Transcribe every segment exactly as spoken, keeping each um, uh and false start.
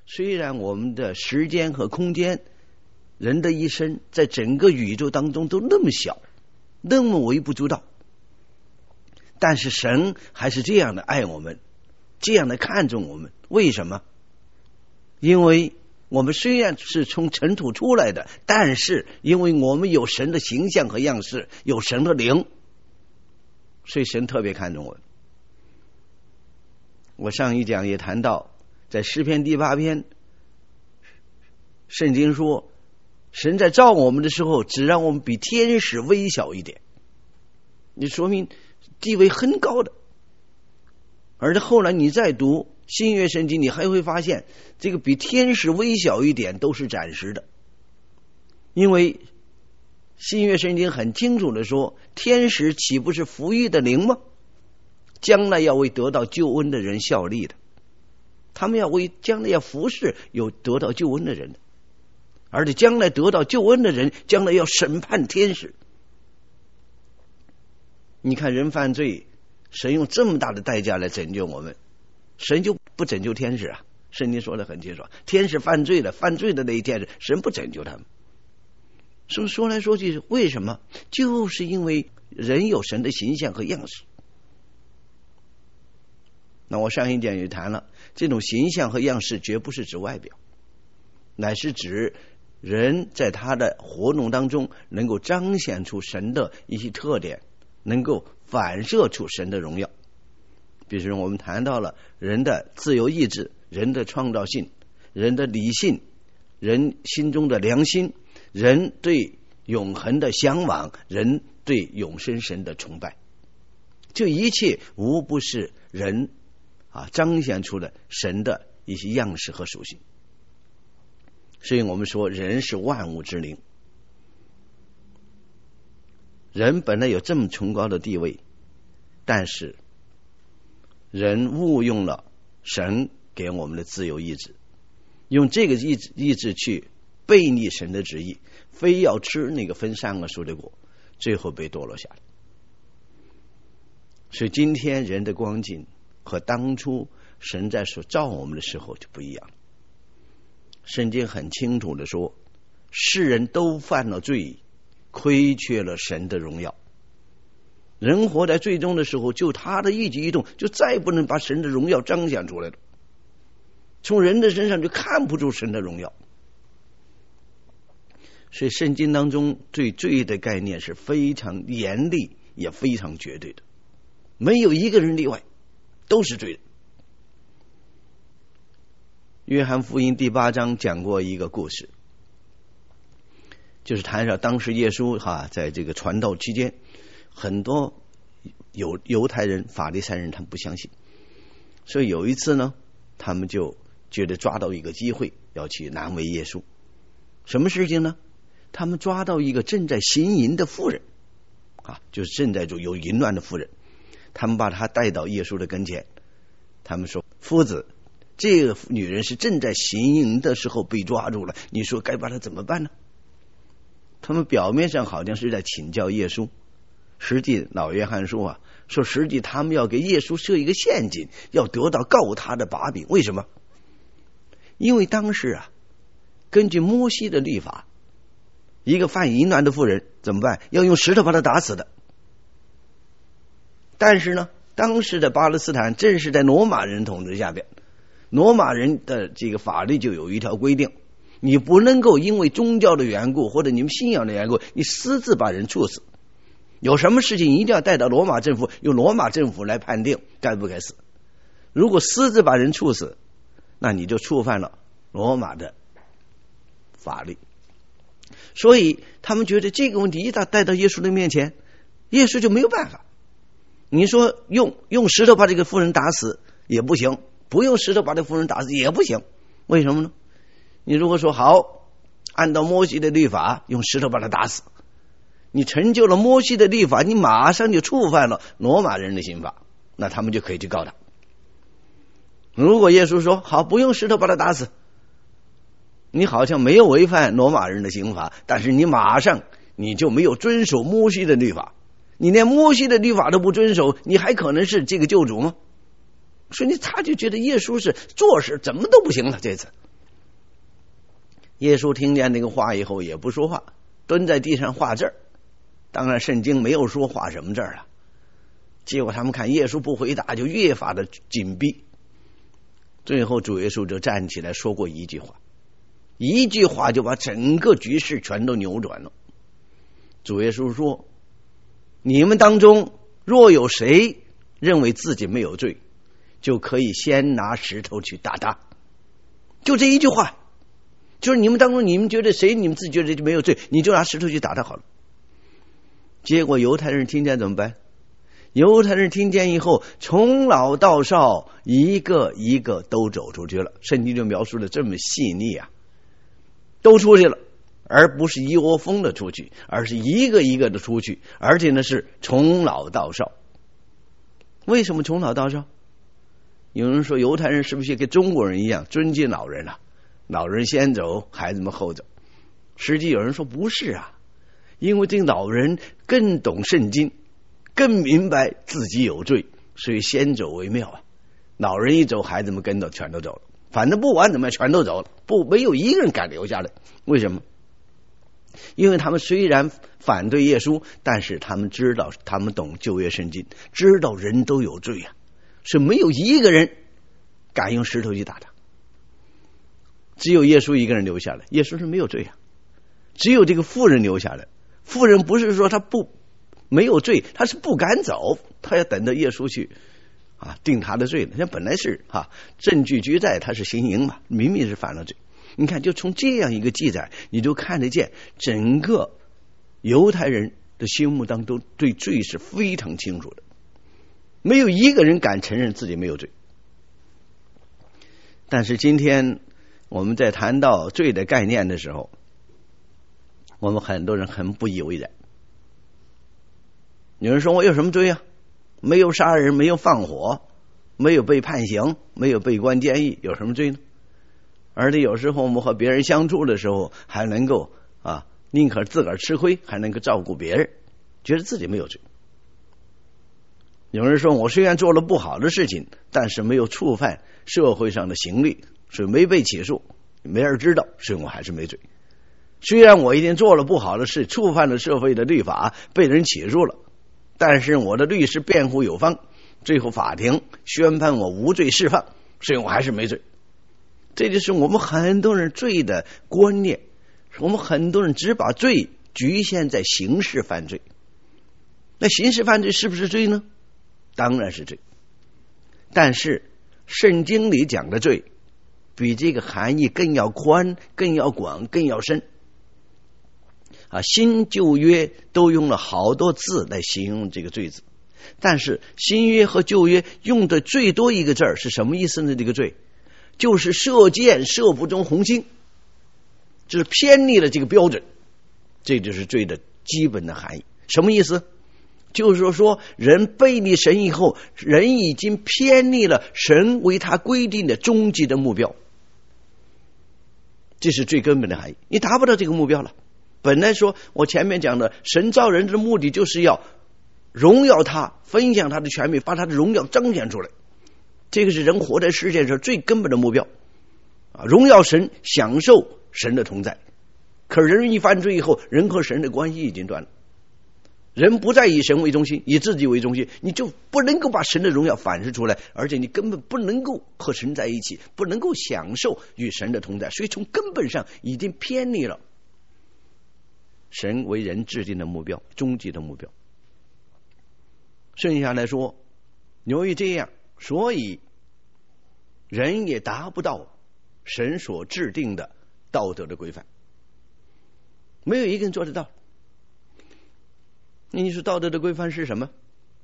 虽然我们的时间和空间，人的一生在整个宇宙当中都那么小，那么微不足道，但是神还是这样的爱我们，这样的看重我们。为什么？因为我们虽然是从尘土出来的，但是因为我们有神的形象和样式，有神的灵，所以神特别看重我们。我上一讲也谈到，在诗篇第八篇，圣经说神在造我们的时候只让我们比天使微小一点，你说明地位很高的。而且后来你再读新约圣经，你还会发现这个比天使微小一点都是暂时的，因为新约圣经很清楚的说，天使岂不是服役的灵吗？将来要为得到救恩的人效力的，他们要为将来要服侍有得到救恩的人的，而且将来得到救恩的人将来要审判天使。你看人犯罪，神用这么大的代价来拯救我们，神就不拯救天使啊？圣经说得很清楚，天使犯罪了，犯罪的那一天神不拯救他们。说说来说去，为什么？就是因为人有神的形象和样式。那我上一讲也谈了，这种形象和样式绝不是指外表，乃是指人在他的活动当中能够彰显出神的一些特点，能够反射出神的荣耀。比如说我们谈到了人的自由意志，人的创造性，人的理性，人心中的良心，人对永恒的向往，人对永生神的崇拜，这一切无不是人啊彰显出了神的一些样式和属性。所以我们说人是万物之灵，人本来有这么崇高的地位，但是人误用了神给我们的自由意志，用这个意志意志去背逆神的旨意，非要吃那个分善恶树的果，最后被堕落下来。所以今天人的光景和当初神在所造我们的时候就不一样了。圣经很清楚的说，世人都犯了罪，亏缺了神的荣耀。人活在最终的时候，就他的一举一动就再不能把神的荣耀彰显出来了，从人的身上就看不出神的荣耀。所以圣经当中对罪的概念是非常严厉也非常绝对的，没有一个人例外，都是罪人。约翰福音第八章讲过一个故事，就是谈到当时耶稣哈在这个传道期间，很多犹犹太人法利赛人他们不相信，所以有一次呢，他们就觉得抓到一个机会要去难为耶稣。什么事情呢？他们抓到一个正在行淫的妇人啊，就是正在做有淫乱的妇人，他们把她带到耶稣的跟前，他们说：夫子，这个女人是正在行淫的时候被抓住了，你说该把她怎么办呢？他们表面上好像是在请教耶稣，实际老约翰说啊，说实际他们要给耶稣设一个陷阱，要得到告他的把柄。为什么？因为当时啊，根据摩西的律法，一个犯淫乱的妇人怎么办？要用石头把他打死的。但是呢，当时的巴勒斯坦正是在罗马人统治下边，罗马人的这个法律就有一条规定，你不能够因为宗教的缘故或者你们信仰的缘故，你私自把人处死。有什么事情一定要带到罗马政府，由罗马政府来判定该不该死。如果私自把人处死，那你就触犯了罗马的法律。所以他们觉得这个问题一旦带到耶稣的面前，耶稣就没有办法。你说用用石头把这个妇人打死也不行，不用石头把这个妇人打死也不行。为什么呢？你如果说好，按照摩西的律法用石头把他打死，你成就了摩西的律法，你马上就触犯了罗马人的刑法，那他们就可以去告他。如果耶稣说好，不用石头把他打死，你好像没有违反罗马人的刑法，但是你马上你就没有遵守摩西的律法，你连摩西的律法都不遵守，你还可能是这个救主吗？所以他就觉得耶稣是做事怎么都不行了。这次耶稣听见那个话以后也不说话，蹲在地上画字儿。当然圣经没有说画什么字了。结果他们看耶稣不回答，就越发的紧逼。最后主耶稣就站起来说过一句话，一句话就把整个局势全都扭转了。主耶稣说，你们当中若有谁认为自己没有罪，就可以先拿石头去打他。就这一句话，就是你们当中你们觉得谁你们自己觉得没有罪，你就拿石头去打他好了。结果犹太人听见怎么办？犹太人听见以后，从老到少一个一个都走出去了。圣经就描述的这么细腻啊，都出去了，而不是一窝蜂的出去，而是一个一个的出去，而且呢是从老到少。为什么从老到少？有人说犹太人是不是跟中国人一样尊敬老人啊？老人先走，孩子们后走。实际有人说不是啊，因为这个老人更懂圣经，更明白自己有罪，所以先走为妙啊。老人一走，孩子们跟着全都走了，反正不管怎么样全都走了，不没有一个人敢留下来。为什么？因为他们虽然反对耶稣，但是他们知道，他们懂旧约圣经，知道人都有罪啊，所以没有一个人敢用石头去打他。只有耶稣一个人留下来，耶稣是没有罪啊。只有这个妇人留下来，妇人不是说他不没有罪，他是不敢走，他要等着耶稣去啊定他的罪呢。那本来是啊证据俱在，他是行淫嘛，明明是犯了罪。你看，就从这样一个记载，你就看得见整个犹太人的心目当中对罪是非常清楚的，没有一个人敢承认自己没有罪。但是今天我们在谈到罪的概念的时候，我们很多人很不以为然。有人说我有什么罪啊？没有杀人，没有放火，没有被判刑，没有被关监狱，有什么罪呢？而且有时候我们和别人相处的时候，还能够啊，宁可自个儿吃亏，还能够照顾别人，觉得自己没有罪。有人说我虽然做了不好的事情，但是没有触犯社会上的刑律，所以没被起诉，没人知道，所以我还是没罪。虽然我一定做了不好的事，触犯了社会的律法，被人起诉了，但是我的律师辩护有方，最后法庭宣判我无罪释放，所以我还是没罪。这就是我们很多人罪的观念，我们很多人只把罪局限在刑事犯罪。那刑事犯罪是不是罪呢？当然是罪。但是圣经里讲的罪比这个含义更要宽，更要广，更要深啊！新旧约都用了好多字来形容这个罪字，但是新约和旧约用的最多一个字是什么意思呢？这个罪就是射箭射不中红心，就是偏离了这个标准，这就是罪的基本的含义。什么意思？就是说说人背离神以后，人已经偏离了神为他规定的终极的目标，这是最根本的含义。你达不到这个目标了。本来说我前面讲的神造人的目的就是要荣耀他，分享他的权柄，把他的荣耀彰显出来，这个是人活在世界上最根本的目标啊！荣耀神，享受神的同在。可是人一犯罪以后，人和神的关系已经断了，人不再以神为中心，以自己为中心，你就不能够把神的荣耀反射出来，而且你根本不能够和神在一起，不能够享受与神的同在，所以从根本上已经偏离了神为人制定的目标，终极的目标。剩下来说，由于这样，所以人也达不到神所制定的道德的规范，没有一个人做得到。你说道德的规范是什么？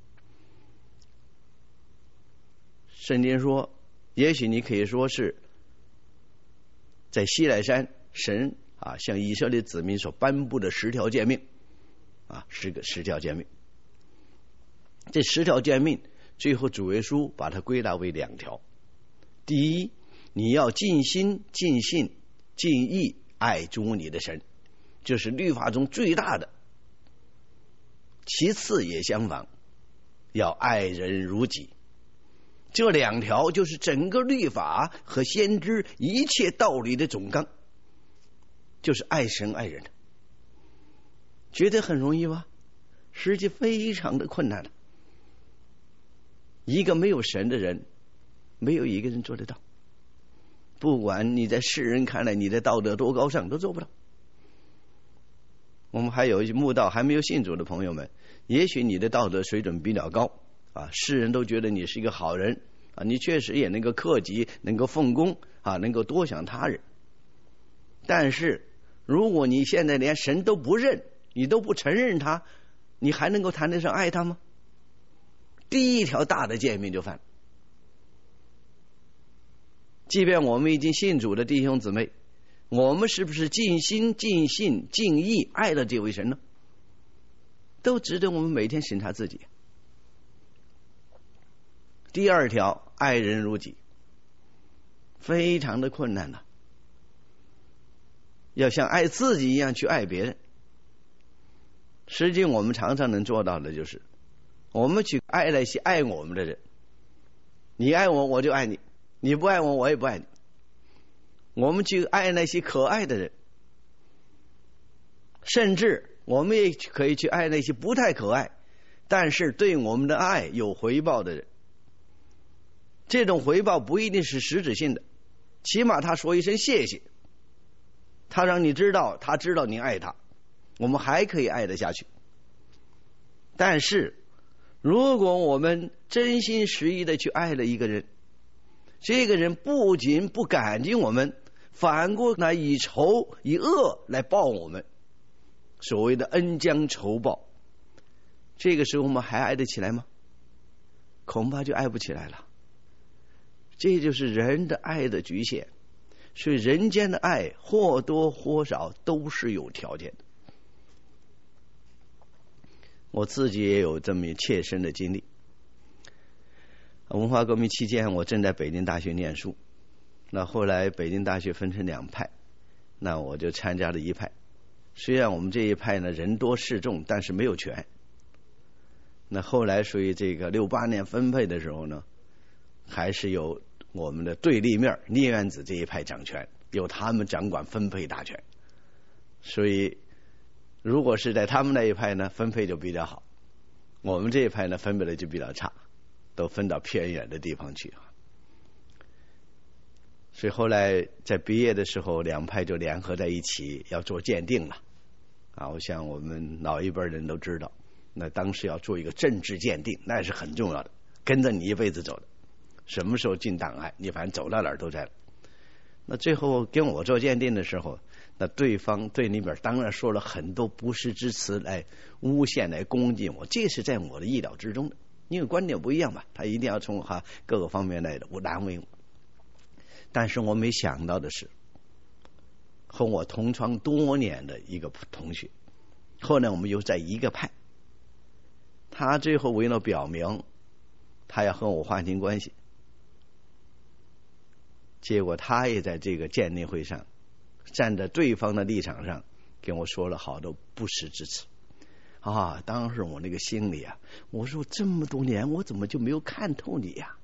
圣经说，也许你可以说是在西奈山神啊向以色列子民所颁布的十条诫命啊，十个十条诫命。这十条诫命最后主耶稣把它归纳为两条。第一，你要尽心尽性尽意爱主你的神，这是律法中最大的。其次也相仿，要爱人如己。这两条就是整个律法和先知一切道理的总纲。 就是爱神爱人的。觉得很容易吗？实际非常的困难的。一个没有神的人，没有一个人做得到。不管你在世人看来你的道德多高尚，都做不到。我们还有一些慕道还没有信主的朋友们，也许你的道德水准比较高啊，世人都觉得你是一个好人啊，你确实也能够克己，能够奉公啊，能够多想他人。但是如果你现在连神都不认，你都不承认他，你还能够谈得上爱他吗？第一条大的诫命就犯了。即便我们已经信主的弟兄姊妹，我们是不是尽心尽性尽意爱了这位神呢？都值得我们每天审查自己。第二条，爱人如己，非常的困难了。要像爱自己一样去爱别人。实际我们常常能做到的就是，我们去爱那些爱我们的人。你爱我，我就爱你；你不爱我，我也不爱你。我们去爱那些可爱的人，甚至我们也可以去爱那些不太可爱，但是对我们的爱有回报的人。这种回报不一定是实质性的，起码他说一声谢谢，他让你知道他知道你爱他，我们还可以爱得下去。但是如果我们真心实意的去爱了一个人，这个人不仅不感激我们，反过来以仇以恶来报我们，所谓的恩将仇报，这个时候我们还爱得起来吗？恐怕就爱不起来了。这就是人的爱的局限。所以人间的爱或多或少都是有条件的。我自己也有这么切身的经历。文化革命期间，我正在北京大学念书，那后来北京大学分成两派，那我就参加了一派。虽然我们这一派呢人多势众，但是没有权。那后来属于这个六八年分配的时候呢，还是有我们的对立面聂院子这一派掌权，由他们掌管分配大权。所以如果是在他们那一派呢，分配就比较好；我们这一派呢，分配的就比较差，都分到偏远的地方去。所以后来在毕业的时候，两派就联合在一起要做鉴定了啊！我想我们老一辈人都知道，那当时要做一个政治鉴定，那是很重要的，跟着你一辈子走的。什么时候进档案，你反正走到哪儿都在了。那最后跟我做鉴定的时候，那对方对那边当然说了很多不实之词来诬陷来攻击我，这是在我的意料之中的，因为观点不一样嘛，他一定要从哈各个方面来的我难为我。但是我没想到的是，和我同窗多年的一个同学，后来我们又在一个派，他最后为了表明他要和我划清关系，结果他也在这个鉴定会上站在对方的立场上跟我说了好多不实之词啊！当时我那个心里啊，我说这么多年我怎么就没有看透你呀、啊？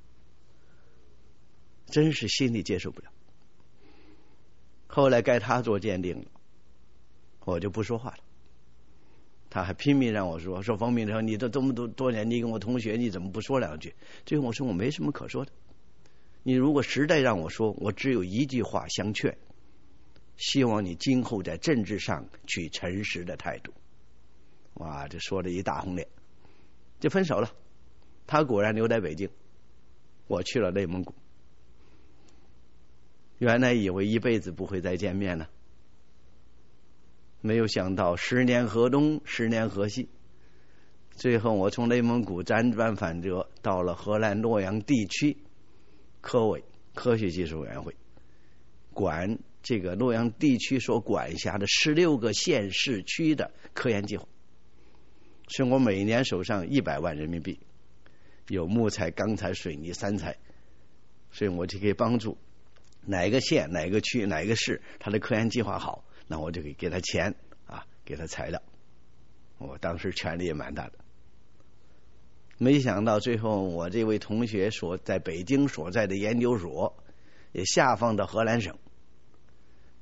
真是心里接受不了。后来该他做鉴定了，我就不说话了。他还拼命让我说说方明说你这这么多多年你跟我同学你怎么不说两句？最后我说我没什么可说的。你如果实在让我说，我只有一句话相劝，希望你今后在政治上取诚实的态度。哇，这说了一大红脸，就分手了。他果然留在北京，我去了内蒙古。原来以为一辈子不会再见面呢，没有想到十年河东十年河西。最后我从内蒙古辗转反折到了荷兰洛阳地区科委科学技术委员会，管这个洛阳地区所管辖的十六个县市区的科研计划。所以我每年手上一百万人民币，有木材钢材水泥三材，所以我就可以帮助哪个县哪个区哪个市他的科研计划好，那我就可以给他钱啊，给他材料。我当时权力也蛮大的。没想到最后我这位同学所在北京所在的研究所也下放到荷兰省，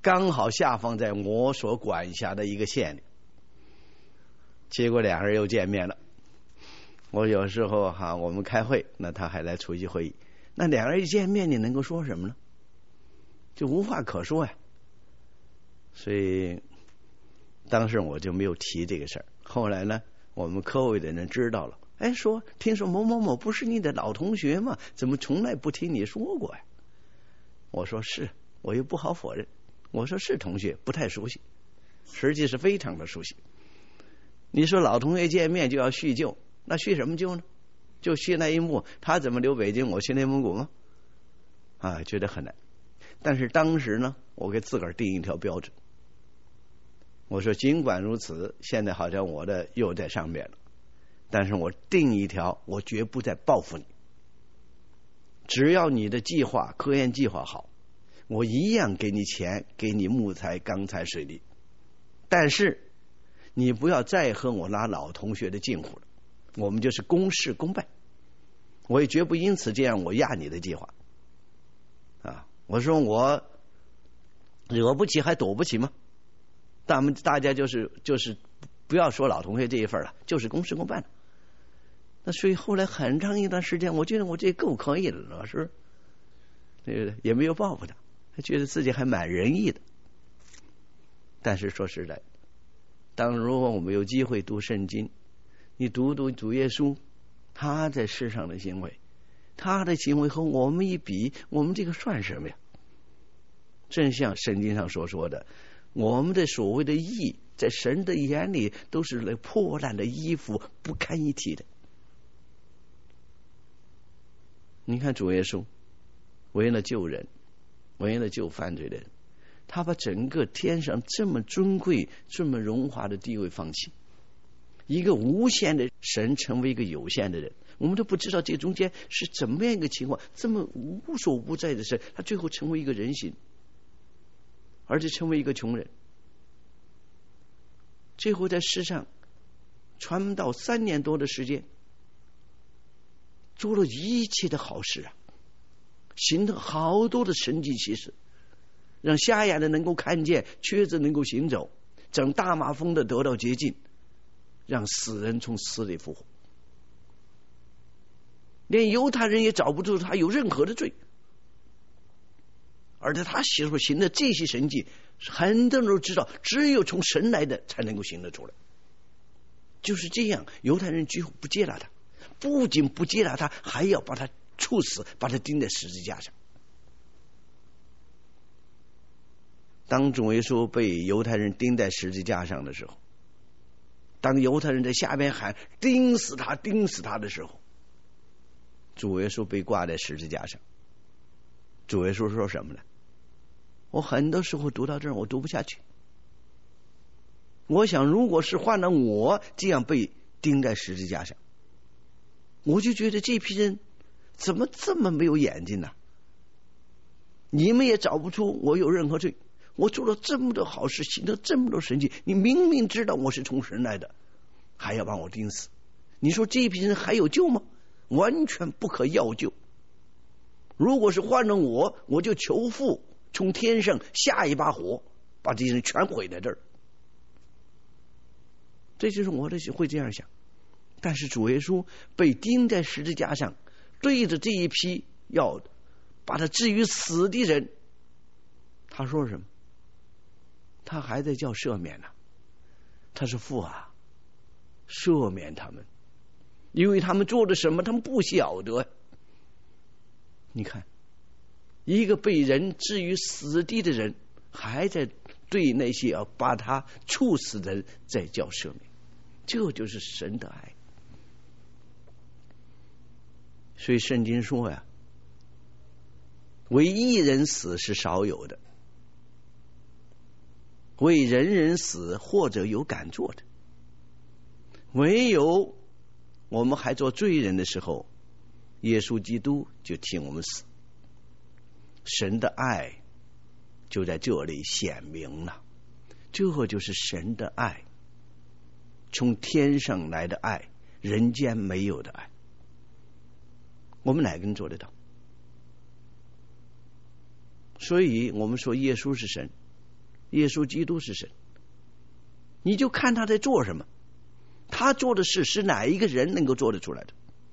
刚好下放在我所管辖的一个县里。结果两人又见面了。我有时候哈、啊，我们开会，那他还来出席会议。那两人一见面，你能够说什么呢？就无话可说呀。所以当时我就没有提这个事儿。后来呢，我们科委的人知道了，哎，说听说某某某不是你的老同学吗？怎么从来不听你说过呀？我说是，我又不好否认。我说是同学，不太熟悉，实际是非常的熟悉。你说老同学见面就要叙旧，那叙什么旧呢？就叙那一幕，他怎么留北京，我去内蒙古吗？啊，觉得很难。但是当时呢，我给自个儿定一条标准。我说尽管如此，现在好像我的又在上面了，但是我定一条，我绝不再报复你。只要你的计划科研计划好，我一样给你钱，给你木材钢材水利，但是你不要再和我拉老同学的近乎了，我们就是公事公办，我也绝不因此这样我压你的计划啊！我说我惹不起还躲不起吗？咱们大家就是就是不要说老同学这一份了，就是公事公办了。那所以后来很长一段时间，我觉得我这够可以了，老师对不对？也没有报复他，还觉得自己还蛮仁义的。但是说实在，当如果我们有机会读圣经，你读读主耶稣他在世上的行为，他的行为和我们一比，我们这个算什么呀？正像圣经上所说的，我们的所谓的义，在神的眼里都是那破烂的衣服，不堪一提的。你看主耶稣为了救人，为了救犯罪的人，他把整个天上这么尊贵这么荣华的地位放弃，一个无限的神成为一个有限的人，我们都不知道这中间是怎么样一个情况。这么无所不在的神，他最后成为一个人形，而且成为一个穷人，最后在世上传道三年多的时间，做了一切的好事啊，行了好多的神迹奇事，让瞎眼的能够看见，瘸子能够行走，整大麻风的得到洁净，让死人从死里复活。连犹太人也找不出他有任何的罪，而且他所行的这些神迹，很多人都知道，只有从神来的才能够行得出来。就是这样，犹太人几乎不接纳他，不仅不接纳他，还要把他处死，把他钉在十字架上。当主耶稣被犹太人钉在十字架上的时候，当犹太人在下边喊钉死他钉死他的时候，主耶稣被挂在十字架上。主耶稣说什么呢？我很多时候读到这儿我读不下去，我想如果是换了我这样被钉在十字架上，我就觉得这批人怎么这么没有眼睛呢？你们也找不出我有任何罪，我做了这么多好事，行了这么多神迹，你明明知道我是从神来的，还要把我钉死，你说这批人还有救吗？完全不可要救。如果是换了我，我就求父从天上下一把火，把这些人全毁在这儿。这就是我的会这样想。但是主耶稣被钉在十字架上，对着这一批要把他置于死的人，他说什么？他还在叫赦免呢、啊。他说父啊，赦免他们，因为他们做了什么他们不晓得。你看，一个被人置于死地的人，还在对那些要把他处死的人在叫赦免，这就是神的爱。所以圣经说呀，为一人死是少有的，为人人死或者有敢做的，唯有我们还做罪人的时候，耶稣基督就替我们死。神的爱就在这里显明了，这就是神的爱，从天上来的爱，人间没有的爱。我们哪个人做得到？所以我们说耶稣是神， 耶稣基督是神，你就看他在做什么，他做的事是哪一个人能够做得出来的？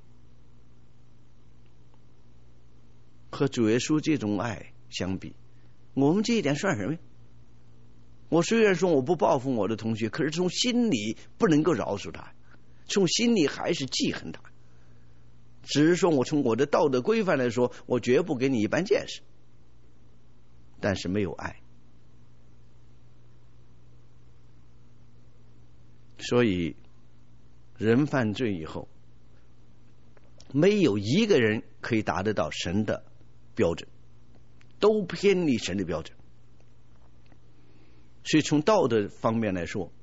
和主耶稣这种爱相比，我们这一点算什么？我虽然说我不报复我的同学，可是从心里不能够饶恕他，从心里还是记恨他。只是说我从我的道德规范来说，我绝不给你一般见识，但是没有爱。所以人犯罪以后，没有一个人可以达得到神的标准，都偏离神的标准。所以从道德方面来说，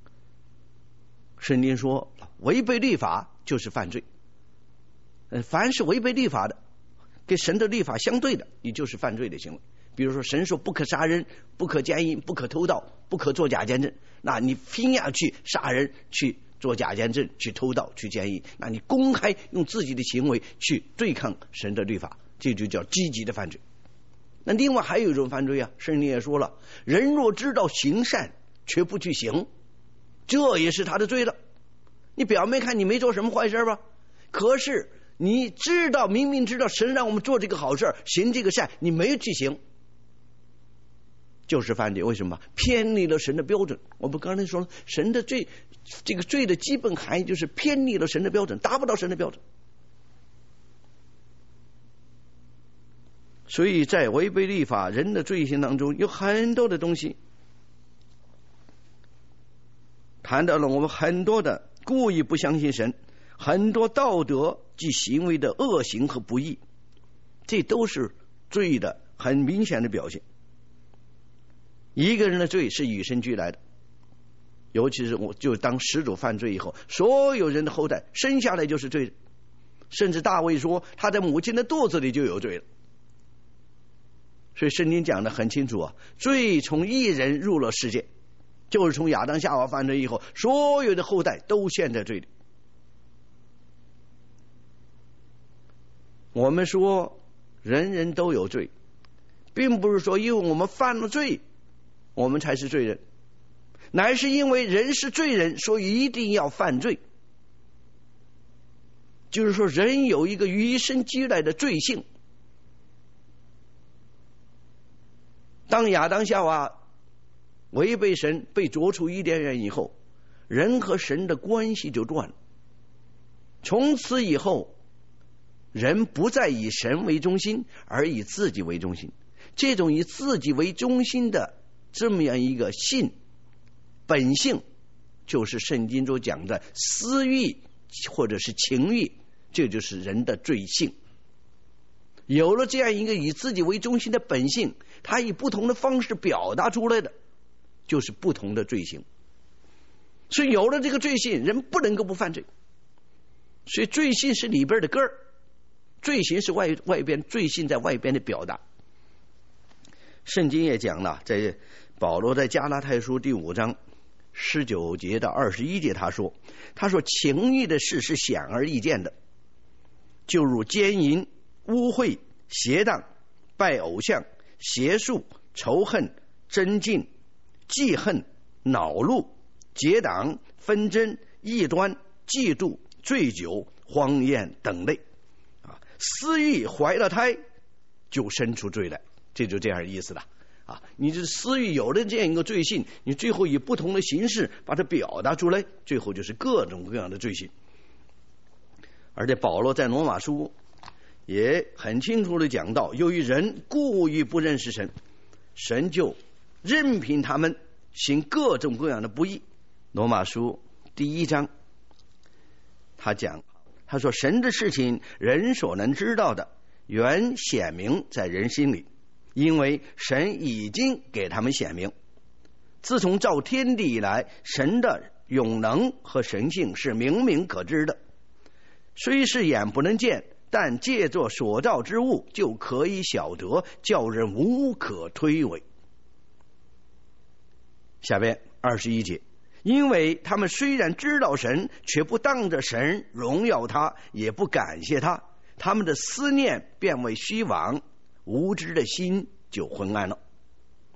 圣经说违背律法就是犯罪，凡是违背律法的，跟神的律法相对的，也就是犯罪的行为。比如说神说不可杀人，不可奸淫，不可偷盗，不可作假见证，那你偏要去杀人，去做假见证，去偷盗，去奸淫，那你公开用自己的行为去对抗神的律法，这就叫积极的犯罪。那另外还有一种犯罪啊，圣经也说了，人若知道行善却不去行，这也是他的罪了。你表面看你没做什么坏事吧，可是你知道，明明知道神让我们做这个好事，行这个善，你没有去行，就是犯罪。为什么？偏离了神的标准。我们刚才说了，神的罪，这个罪的基本含义就是偏离了神的标准，达不到神的标准。所以在违背律法人的罪行当中，有很多的东西谈到了我们很多的故意不相信神，很多道德及行为的恶行和不义，这都是罪的很明显的表现。一个人的罪是与生俱来的，尤其是我就当始祖犯罪以后，所有人的后代生下来就是罪人，甚至大卫说他在母亲的肚子里就有罪了。所以圣经讲得很清楚啊，罪从一人入了世界，就是从亚当夏娃犯罪以后，所有的后代都陷在罪里。我们说人人都有罪，并不是说因为我们犯了罪我们才是罪人，乃是因为人是罪人，所以一定要犯罪。就是说人有一个与生俱来的罪性。当亚当夏娃违背神被逐出伊甸园以后，人和神的关系就断了。从此以后，人不再以神为中心，而以自己为中心。这种以自己为中心的这么样一个性本性，就是圣经中讲的私欲或者是情欲，这就是人的罪性。有了这样一个以自己为中心的本性，他以不同的方式表达出来的就是不同的罪行。所以有了这个罪性，人不能够不犯罪。所以罪性是里边的根儿，罪行是外外边，罪性在外边的表达。圣经也讲了，在保罗在加拉太书第五章十九节到二十一节，他说他说情欲的事是显而易见的，就如奸淫、污秽、邪荡、拜偶像、邪术、仇恨、争竞、记恨、恼怒、结党、纷争、异端、嫉妒、醉酒、荒宴等类啊，私欲怀了胎就生出罪来，这就这样的意思了啊！你这私欲有了这样一个罪性，你最后以不同的形式把它表达出来，最后就是各种各样的罪行。而且保罗在罗马书也很清楚的讲到，由于人故意不认识神，神就任凭他们行各种各样的不义。罗马书第一章他讲，他说神的事情人所能知道的原显明在人心里，因为神已经给他们显明。自从造天地以来，神的永能和神性是明明可知的，虽是眼不能见，但借着所造之物就可以晓得，叫人无可推诿。下边二十一节，因为他们虽然知道神，却不当着神荣耀他，也不感谢他，他们的思念变为虚妄，无知的心就昏暗了。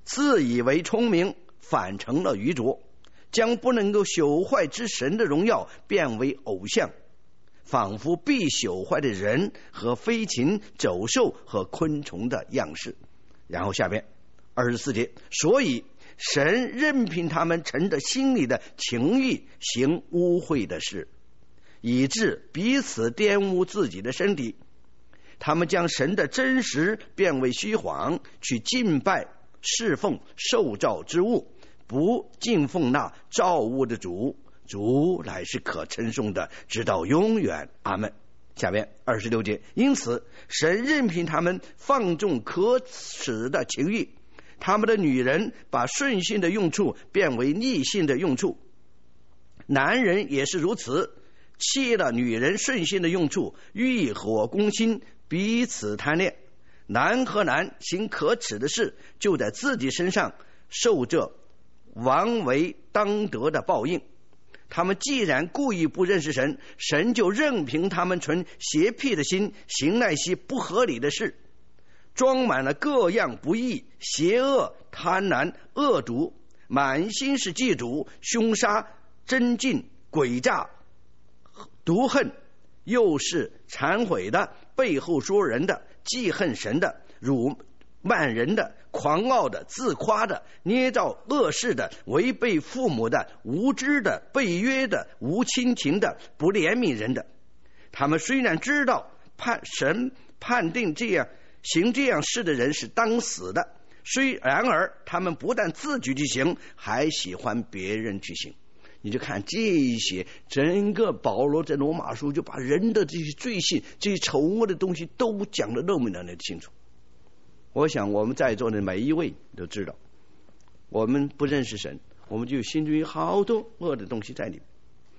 自以为聪明，反成了愚拙，将不能够朽坏之神的荣耀变为偶像，仿佛必朽坏的人和飞禽走兽和昆虫的样式。然后下边二十四节，所以神任凭他们乘着心里的情欲行污秽的事，以致彼此玷污自己的身体。他们将神的真实变为虚谎，去敬拜侍奉受造之物，不敬奉那造物的主。主乃是可称颂的，直到永远。阿们。下面二十六节，因此神任凭他们放纵可耻的情欲，他们的女人把顺性的用处变为逆性的用处，男人也是如此，弃了女人顺性的用处，欲火攻心，彼此贪恋。男和男行可耻的事，就在自己身上受这王为当得的报应。他们既然故意不认识神，神就任凭他们存邪僻的心，行那些不合理的事，装满了各样不义、邪恶、贪婪、恶毒，满心是嫉妒、凶杀、争竞、诡诈、毒恨，又是忏悔的，背后说人的，记恨神的，辱慢人的，狂傲的，自夸的，捏造恶事的，违背父母的，无知的，背约的，无亲情的，不怜悯人的。他们虽然知道判神判定这样行这样事的人是当死的，虽然而他们不但自己去行，还喜欢别人去行。你就看这些，整个保罗在罗马书就把人的这些罪性、这些丑恶的东西都讲得那么那么清楚。我想我们在座的每一位都知道，我们不认识神，我们就心中有好多恶的东西在里面。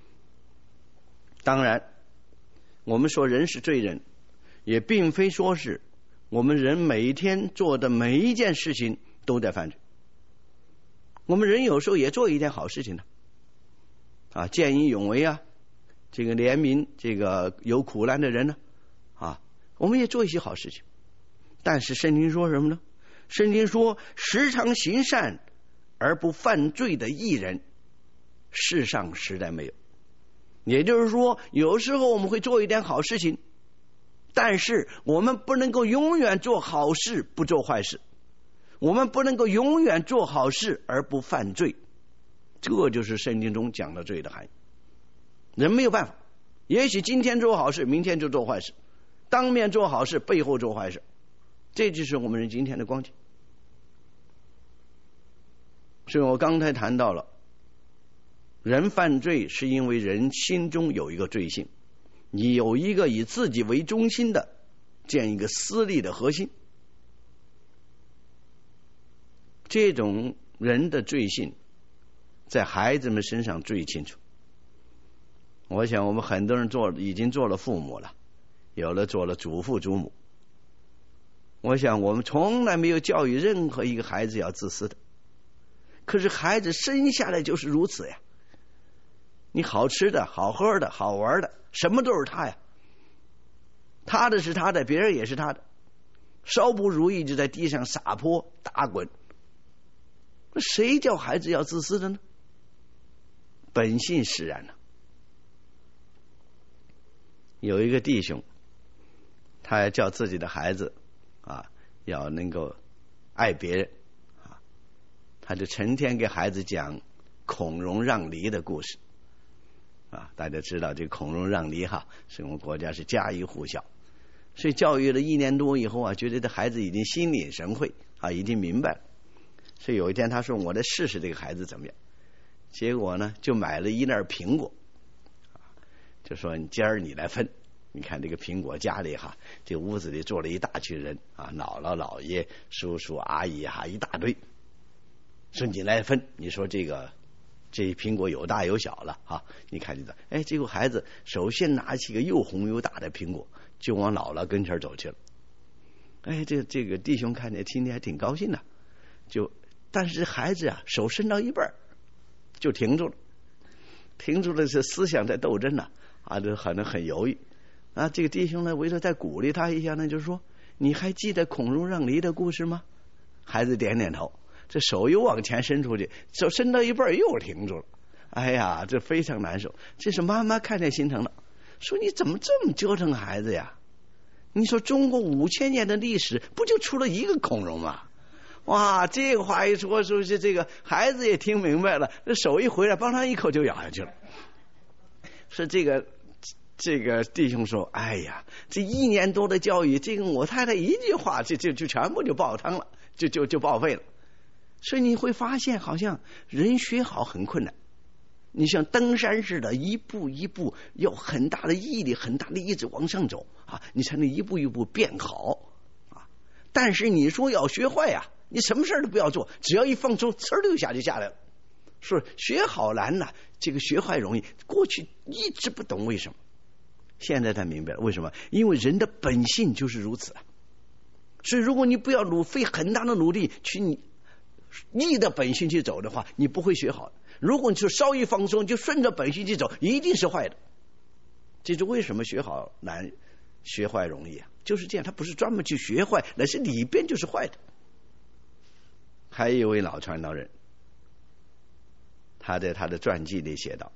当然我们说人是罪人，也并非说是我们人每天做的每一件事情都在犯罪。我们人有时候也做一件好事情的啊，见义勇为啊，这个怜悯这个有苦难的人呢啊，我们也做一些好事情。但是圣经说什么呢？圣经说，时常行善而不犯罪的义人，世上实在没有。也就是说，有时候我们会做一点好事情，但是我们不能够永远做好事不做坏事，我们不能够永远做好事而不犯罪。这就是圣经中讲的罪的含义。人没有办法，也许今天做好事，明天就做坏事，当面做好事，背后做坏事，这就是我们人今天的光景。所以我刚才谈到了，人犯罪是因为人心中有一个罪性，你有一个以自己为中心的这样一个私利的核心。这种人的罪性在孩子们身上最清楚。我想我们很多人做已经做了父母了，有的做了祖父祖母。我想我们从来没有教育任何一个孩子要自私的，可是孩子生下来就是如此呀。你好吃的、好喝的、好玩的，什么都是他呀，他的是他的，别人也是他的，稍不如意就在地上撒泼打滚。谁叫孩子要自私的呢？本性使然呢。有一个弟兄，他叫自己的孩子啊，要能够爱别人啊，他就成天给孩子讲孔融让梨的故事啊。大家知道这孔融让梨哈，是我们国家是家喻户晓，所以教育了一年多以后啊，觉得这孩子已经心领神会啊，已经明白了。所以有一天他说，我来试试这个孩子怎么样。结果呢，就买了一袋苹果，就说你今儿你来分。你看这个苹果家里哈，这屋子里坐了一大群人啊，姥姥姥爷叔叔阿姨哈，一大堆，说你来分。你说这个这苹果有大有小了啊，你看这个，哎，结果孩子首先拿起个又红又大的苹果，就往姥姥跟前走去了。哎，这这个弟兄看见听天还挺高兴的，就但是孩子啊，手伸到一半就停住了，停住了，是思想在斗争呢啊，这可能很犹豫啊。这个弟兄呢，为了再鼓励他一下呢，就说：“你还记得孔融让梨的故事吗？”孩子点点头， 这手又往前伸出去，手伸到一半又停住了。哎呀，这非常难受。这是妈妈看见心疼了，说你怎么这么折腾孩子呀？你说中国五千年的历史不就出了一个孔融吗？哇，这个话一说出去，这个孩子也听明白了，这手一回来，帮他一口就咬下去了。是这个这个弟兄说，哎呀，这一年多的教育，这个我太太一句话，就就就全部就爆汤了，就就就报废了。所以你会发现，好像人学好很困难。你像登山似的，一步一步要很大的毅力，很大的意志往上走啊，你才能一步一步变好啊。但是你说要学坏呀、啊，你什么事都不要做，只要一放松，呲儿溜一下就下来了。说学好难呐、啊，这个学坏容易。过去一直不懂为什么，现在才明白了为什么？因为人的本性就是如此啊。所以如果你不要努费很大的努力去你逆着本性去走的话，你不会学好。如果你就稍一放松，就顺着本性去走，一定是坏的。这是为什么学好难，学坏容易啊？就是这样，他不是专门去学坏，那是里边就是坏的。还有一位老传道人，他在他的传记里写道，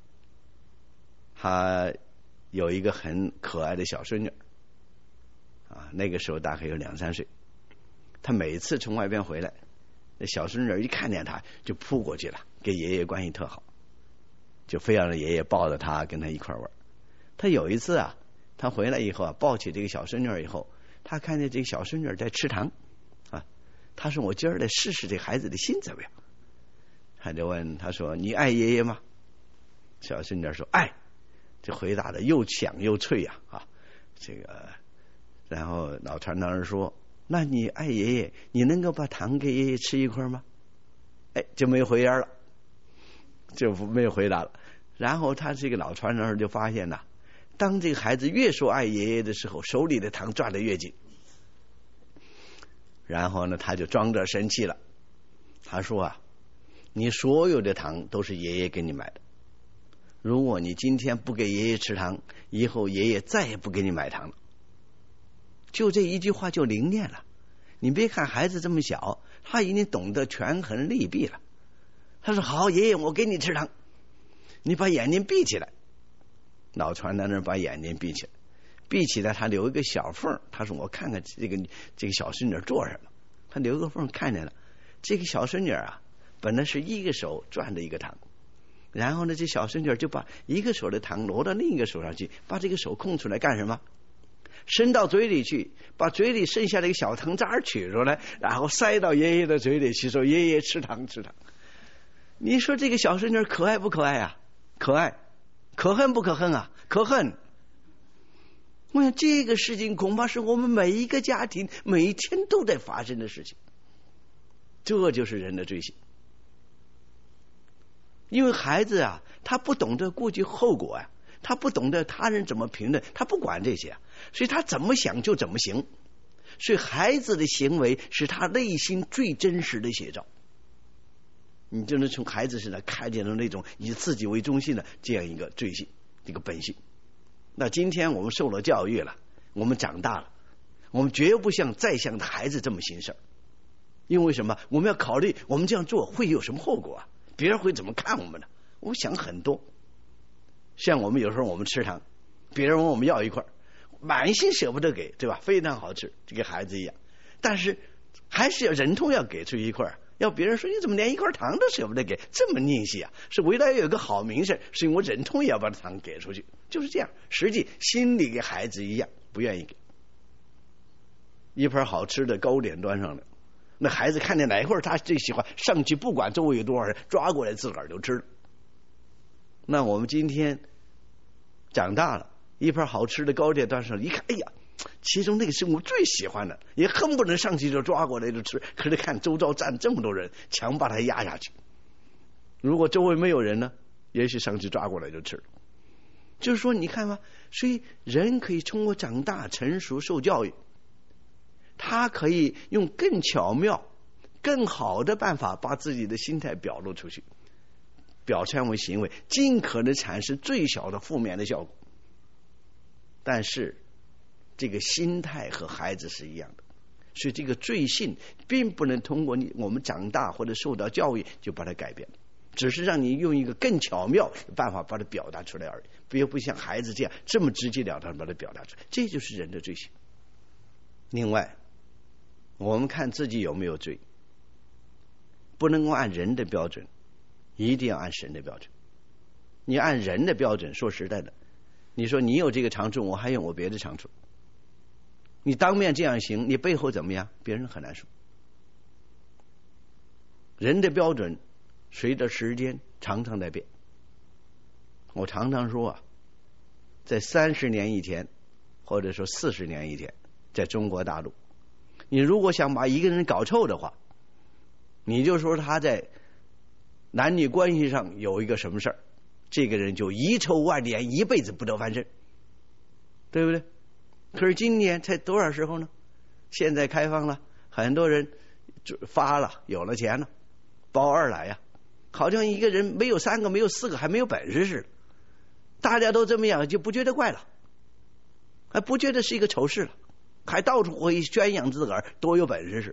他有一个很可爱的小孙女啊，那个时候大概有两三岁。他每次从外边回来，那小孙女一看见他就扑过去了，跟爷爷关系特好，就非要让爷爷抱着他跟他一块玩。他有一次啊，他回来以后啊，抱起这个小孙女以后，他看见这个小孙女在吃糖啊，他说我今儿来试试这孩子的心怎么样。他就问他说你爱爷爷吗？小孙女说爱。这回答的又响又脆呀 啊, 啊这个然后老传道人说，那你爱爷爷，你能够把糖给爷爷吃一块吗？哎，就没回言了，就没有回答了。然后他这个老传道人就发现呐，当这个孩子越说爱爷爷的时候，手里的糖攥得越紧。然后呢，他就装着生气了。他说啊，你所有的糖都是爷爷给你买的，如果你今天不给爷爷吃糖，以后爷爷再也不给你买糖了。就这一句话就灵验了。你别看孩子这么小，他已经懂得权衡利弊了。他说好，爷爷我给你吃糖，你把眼睛闭起来。老传道人把眼睛闭起来，闭起来他留一个小缝，他说我看看这个这个小孙女做什么。他留个缝，看见了这个小孙女啊，本来是一个手攥着一个糖，然后呢这小孙女就把一个手的糖挪到另一个手上去，把这个手空出来干什么？伸到嘴里去，把嘴里剩下的一个小糖渣取出来，然后塞到爷爷的嘴里去，说爷爷吃糖吃糖。你说这个小孙女可爱不可爱啊？可爱。可恨不可恨啊？可恨。我想这个事情恐怕是我们每一个家庭每一天都在发生的事情。这就是人的罪行。因为孩子啊，他不懂得顾及后果啊，他不懂得他人怎么评论，他不管这些，所以他怎么想就怎么行。所以孩子的行为是他内心最真实的写照。你就能从孩子身上看见了那种以自己为中心的这样一个罪性，这个本性。那今天我们受了教育了，我们长大了，我们绝不像再像孩子这么行事。因为什么？我们要考虑我们这样做会有什么后果啊？别人会怎么看我们呢？我们想很多。像我们有时候我们吃糖，别人问我们要一块，满心舍不得给，对吧？非常好吃，就跟孩子一样，但是还是要忍痛要给出一块。要别人说你怎么连一块糖都舍不得给，这么吝惜啊？是为了要有个好名声，是因为我忍痛也要把糖给出去，就是这样。实际心里跟孩子一样，不愿意给。一盘好吃的糕点端上来，那孩子看见哪一会儿他最喜欢，上去不管周围有多少人，抓过来自个儿就吃了。那我们今天长大了，一盘好吃的糕点端上来，一看，哎呀，其中那个是我最喜欢的，也恨不能上去就抓过来就吃。可是看周遭站这么多人，强把它压下去。如果周围没有人呢，也许上去抓过来就吃了。就是说，你看吧，所以人可以通过长大、成熟、受教育，他可以用更巧妙、更好的办法把自己的心态表露出去，表现为行为，尽可能产生最小的负面的效果。但是这个心态和孩子是一样的， 所以这个罪性并不能通过你我们长大或者受到教育就把它改变，只是让你用一个更巧妙的办法把它表达出来而已，不不像孩子这样这么直截了当把它表达出来，这就是人的罪性。另外，我们看自己有没有罪，不能够按人的标准，一定要按神的标准。你按人的标准，说实在的，你说你有这个长处，我还有我别的长处，你当面这样行，你背后怎么样，别人很难说。人的标准随着时间常常在变。我常常说啊，在三十年以前，或者说四十年以前，在中国大陆，你如果想把一个人搞臭的话，你就说他在男女关系上有一个什么事儿，这个人就遗臭万年，一辈子不得翻身，对不对？可是今年才多少时候呢？现在开放了，很多人发了，有了钱了，包二来呀、啊，好像一个人没有三个没有四个还没有本事似的，大家都这么样就不觉得怪了，还不觉得是一个丑事了，还到处会宣扬自个儿多有本事似的。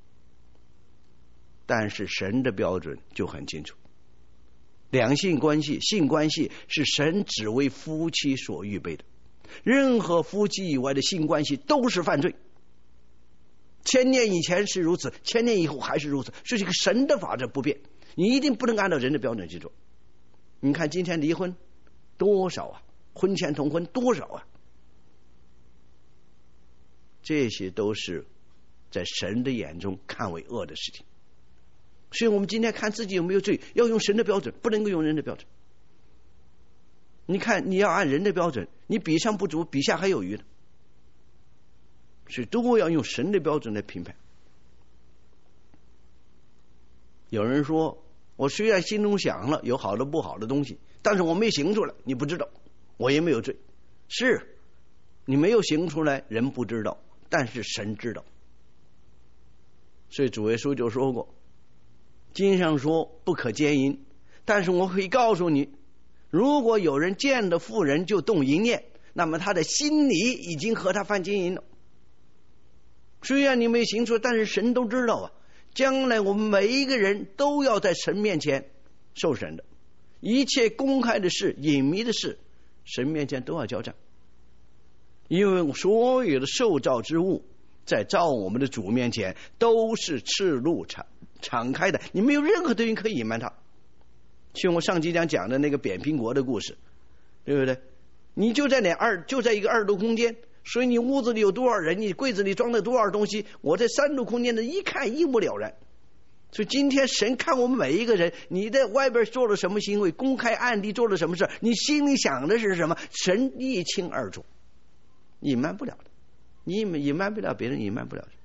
但是神的标准就很清楚，两性关系性关系是神只为夫妻所预备的，任何夫妻以外的性关系都是犯罪，千年以前是如此，千年以后还是如此，所以这个神的法则不变，你一定不能按照人的标准去做。你看今天离婚多少啊，婚前同婚多少啊，这些都是在神的眼中看为恶的事情。所以我们今天看自己有没有罪，要用神的标准，不能够用人的标准。你看你要按人的标准，你比上不足，比下还有余的，所以都要用神的标准来评判。有人说，我虽然心中想了有好的不好的东西，但是我没行出来，你不知道，我也没有罪。是你没有行出来，人不知道，但是神知道。所以主耶稣就说过，经上说不可奸淫，但是我可以告诉你，如果有人见了妇人就动淫念，那么他的心里已经和他犯奸淫了。虽然你没行出，但是神都知道啊，将来我们每一个人都要在神面前受审的，一切公开的事隐秘的事，神面前都要交账。因为所有的受造之物在造我们的主面前都是赤露敞敞开的，你没有任何东西可以隐瞒它。像我上集讲讲的那个扁平国的故事，对不对？你就在那二就在一个二度空间，所以你屋子里有多少人，你柜子里装了多少东西，我在三度空间的一看一目了然。所以今天神看我们每一个人，你在外边做了什么行为，公开暗地做了什么事，你心里想的是什么，神一清二楚，隐瞒不了的，你隐瞒不了别人，隐瞒不了的。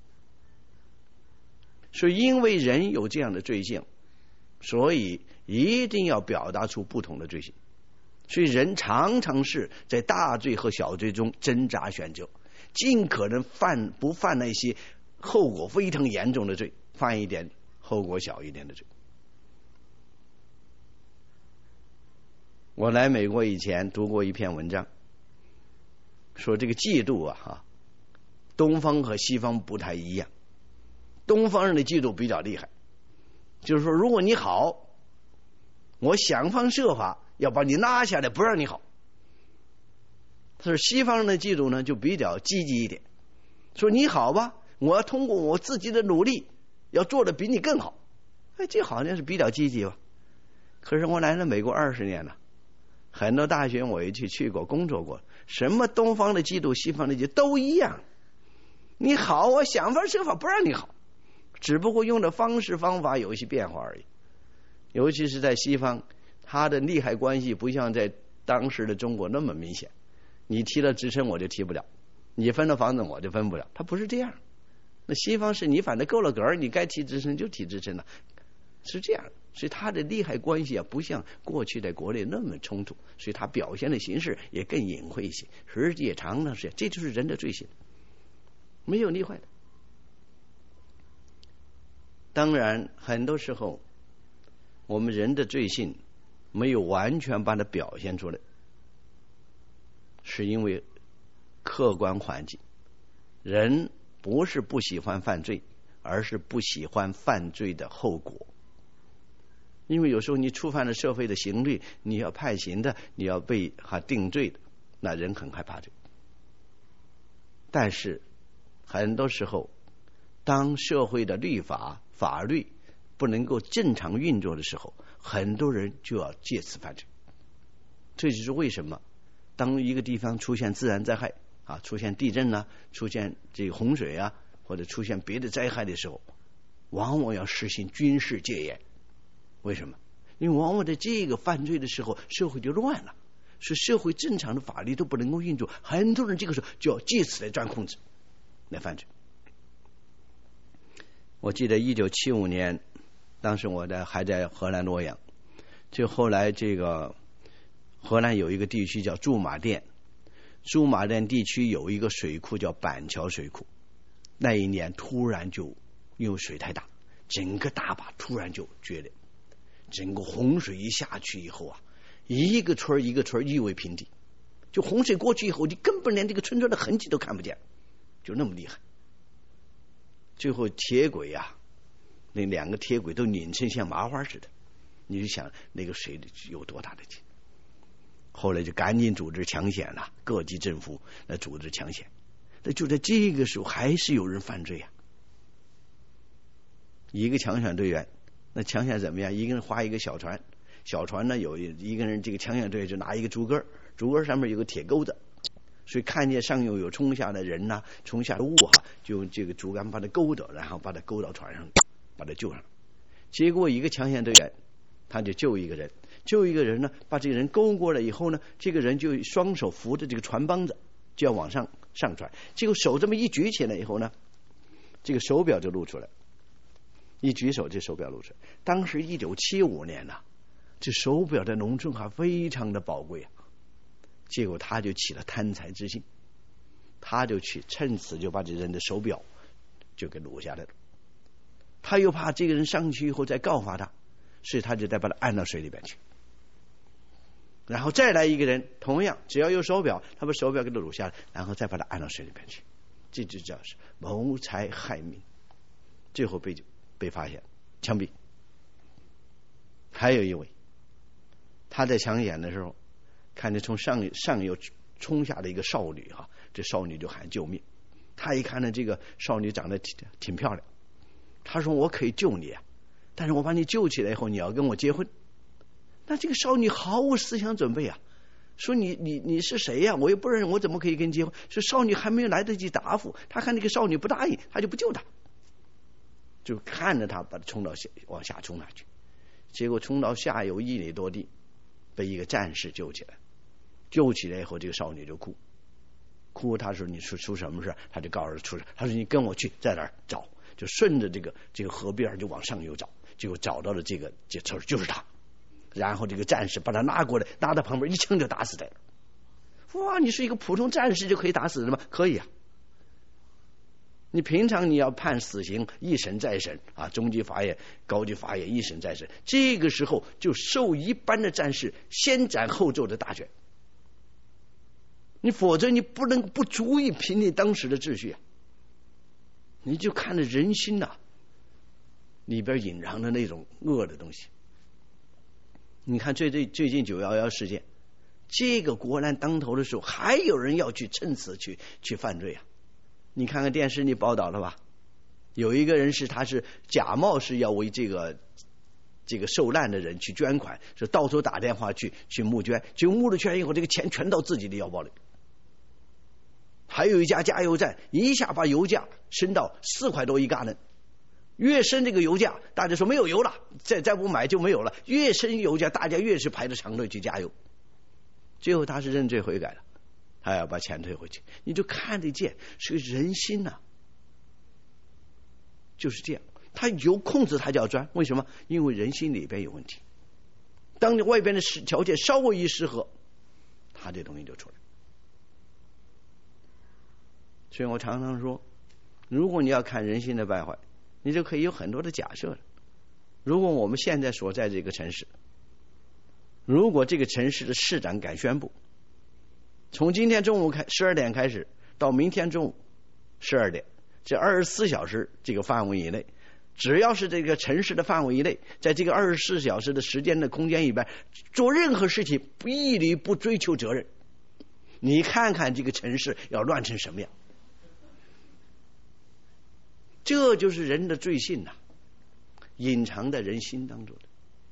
所以因为人有这样的罪性，所以一定要表达出不同的罪行。所以人常常是在大罪和小罪中挣扎选择，尽可能犯不犯那些后果非常严重的罪，犯一点后果小一点的罪。我来美国以前读过一篇文章，说这个嫉妒啊哈，东方和西方不太一样。东方人的嫉妒比较厉害，就是说如果你好，我想方设法要把你拉下来，不让你好。他说西方人的嫉妒呢就比较积极一点，说你好吧，我要通过我自己的努力要做的比你更好。哎，这好像是比较积极吧。可是我来了美国二十年了，很多大学我也去去过工作过，什么东方的嫉妒西方的嫉妒都一样。你好，我想方设法不让你好，只不过用的方式方法有一些变化而已。尤其是在西方，他的利害关系不像在当时的中国那么明显，你提了职称我就提不了，你分了房子我就分不了，他不是这样。那西方是你反正够了格儿，你该提职称就提职称了，是这样。所以他的利害关系啊，不像过去在国内那么冲突，所以他表现的形式也更隐晦一些，实际也常常是，这就是人的罪行，没有例外的。当然很多时候我们人的罪性没有完全把它表现出来，是因为客观环境，人不是不喜欢犯罪，而是不喜欢犯罪的后果。因为有时候你触犯了社会的刑律，你要判刑的，你要被哈定罪的，那人很害怕这个。但是很多时候，当社会的律法法律不能够正常运作的时候，很多人就要借此犯罪。这就是为什么当一个地方出现自然灾害啊，出现地震啊，出现这个洪水啊，或者出现别的灾害的时候，往往要实行军事戒严。为什么？因为往往在这个犯罪的时候，社会就乱了，是社会正常的法律都不能够运作，很多人这个时候就要借此来钻空子来犯罪。我记得一九七五年，当时我在还在荷兰洛阳，就后来这个荷兰有一个地区叫驻马店，驻马店地区有一个水库叫板桥水库，那一年突然就因为水太大，整个大坝突然就决裂，整个洪水一下去以后啊，一个村一个村夷为平地，就洪水过去以后，你根本连这个村庄的痕迹都看不见，就那么厉害。最后铁轨啊，那两个铁轨都拧成像麻花似的，你就想那个水有多大的劲。后来就赶紧组织抢险了，各级政府来组织抢险。那就在这个时候，还是有人犯罪啊。一个抢险队员，那抢险怎么样？一个人划一个小船，小船呢有一个人，这个抢险队员就拿一个竹竿，竹竿上面有个铁钩子，所以看见上游有冲下的人呐、啊，冲下的物哈、啊，就用这个竹竿把它勾着，然后把它勾到船上，把它救上。结果一个抢险队员，他就救一个人，救一个人呢，把这个人勾过来以后呢，这个人就双手扶着这个船帮子，就要往上上船。结果手这么一举起来以后呢，这个手表就露出来，一举手这手表露出来。当时一九七五年呐、啊，这手表在农村还非常的宝贵啊。结果他就起了贪财之心，他就去趁此就把这人的手表就给撸下来了。他又怕这个人上去以后再告发他，所以他就再把他按到水里边去。然后再来一个人，同样只要有手表，他把手表给他撸下来，然后再把他按到水里边去。这就叫是谋财害命，最后被被发现枪毙。还有一位，他在抢险的时候，看见从上上游冲下的一个少女哈、啊，这少女就喊救命。他一看呢，这个少女长得挺挺漂亮，他说我可以救你啊，但是我把你救起来以后，你要跟我结婚。那这个少女毫无思想准备啊，说你你你是谁呀、啊？我又不认识，我怎么可以跟你结婚？说少女还没有来得及答复，他看那个少女不答应，他就不救她，就看着他把他冲到下往下冲下去。结果冲到下游一里多地，被一个战士救起来。救起来以后，这个少女就哭，哭。他说：“你出出什么事？”他就告诉他出事。他说：“你跟我去，在哪儿找？”就顺着这个这个河边就往上游找，结果找到了这个这车就是他。然后这个战士把他拉过来，拉到旁边一枪就打死在了。哇！你是一个普通战士就可以打死人吗？可以啊。你平常你要判死刑，一审再审啊，中级法院、高级法院一审再审，这个时候就受一般的战士先斩后奏的大权。你否则你不能不足以平定当时的秩序啊！你就看着人心呐、啊，里边隐藏的那种恶的东西。你看最最最近九幺幺事件，这个国难当头的时候，还有人要去趁此去去犯罪啊！你看看电视你报道了吧？有一个人是他是假冒是要为这个这个受难的人去捐款，是到处打电话去去募捐，结果募了捐以后，这个钱全到自己的腰包里。还有一家加油站一下把油价升到四块多一嘎呢，越升这个油价，大家说没有油了，再再不买就没有了，越升油价，大家越是排着长队去加油。最后他是认罪悔改了，他要把钱退回去。你就看得见是个人心呐、啊，就是这样。他有空子他就要钻，为什么？因为人心里边有问题。当你外边的条件稍微一适合，他这东西就出来。所以我常常说，如果你要看人心的败坏，你就可以有很多的假设了。如果我们现在所在这个城市，如果这个城市的市长敢宣布，从今天中午开十二点开始到明天中午十二点， 这二十四小时这个范围以内，只要是这个城市的范围以内，在这个二十四小时的时间的空间里边做任何事情，不一律不追求责任。你看看这个城市要乱成什么样，这就是人的罪性呐、啊，隐藏在人心当中的。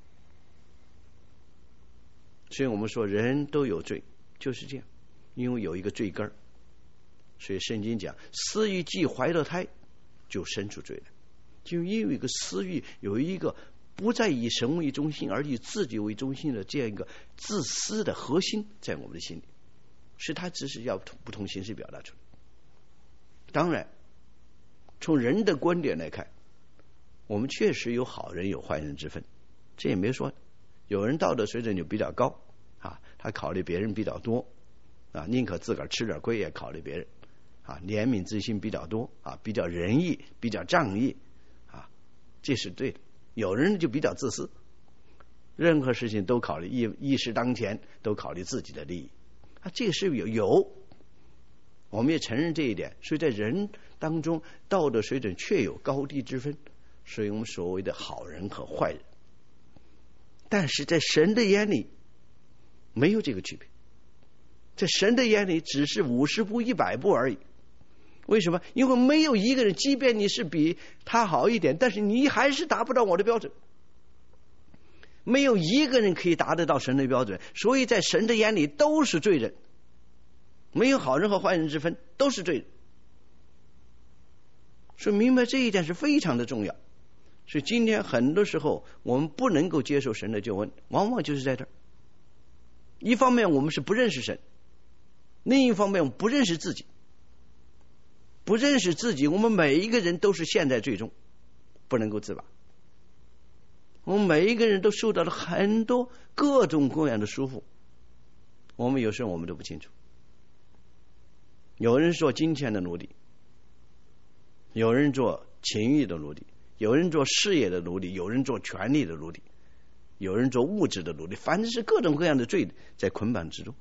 所以我们说人都有罪，就是这样，因为有一个罪根儿。所以圣经讲，私欲既怀了胎，就生出罪来。就因为一个私欲有一个不再以神为中心，而以自己为中心的这样一个自私的核心在我们的心里，是他只是要不同形式表达出来。当然从人的观点来看，我们确实有好人有坏人之分，这也没说。有人道德水准就比较高啊，他考虑别人比较多啊，宁可自个儿吃点亏也考虑别人啊，怜悯之心比较多啊，比较仁义，比较仗义啊，这是对的。有人就比较自私，任何事情都考虑一一时当前，都考虑自己的利益啊，这个是有有，我们也承认这一点。所以在人当中，道德水准确有高低之分，所以我们所谓的好人和坏人。但是在神的眼里没有这个区别，在神的眼里只是五十步一百步而已。为什么？因为没有一个人，即便你是比他好一点，但是你还是达不到我的标准。没有一个人可以达得到神的标准，所以在神的眼里都是罪人，没有好人和坏人之分，都是罪人。所以明白这一点是非常的重要。所以今天很多时候我们不能够接受神的救恩，往往就是在这儿。一方面我们是不认识神，另一方面我们不认识自己。不认识自己，我们每一个人都是陷在罪中，不能够自拔。我们每一个人都受到了很多各种各样的束缚，我们有时候我们都不清楚。有人做金钱的奴隶，有人做情欲的奴隶，有人做事业的奴隶，有人做权力的奴隶，有人做物质的奴隶，反正是各种各样的罪在捆绑之中。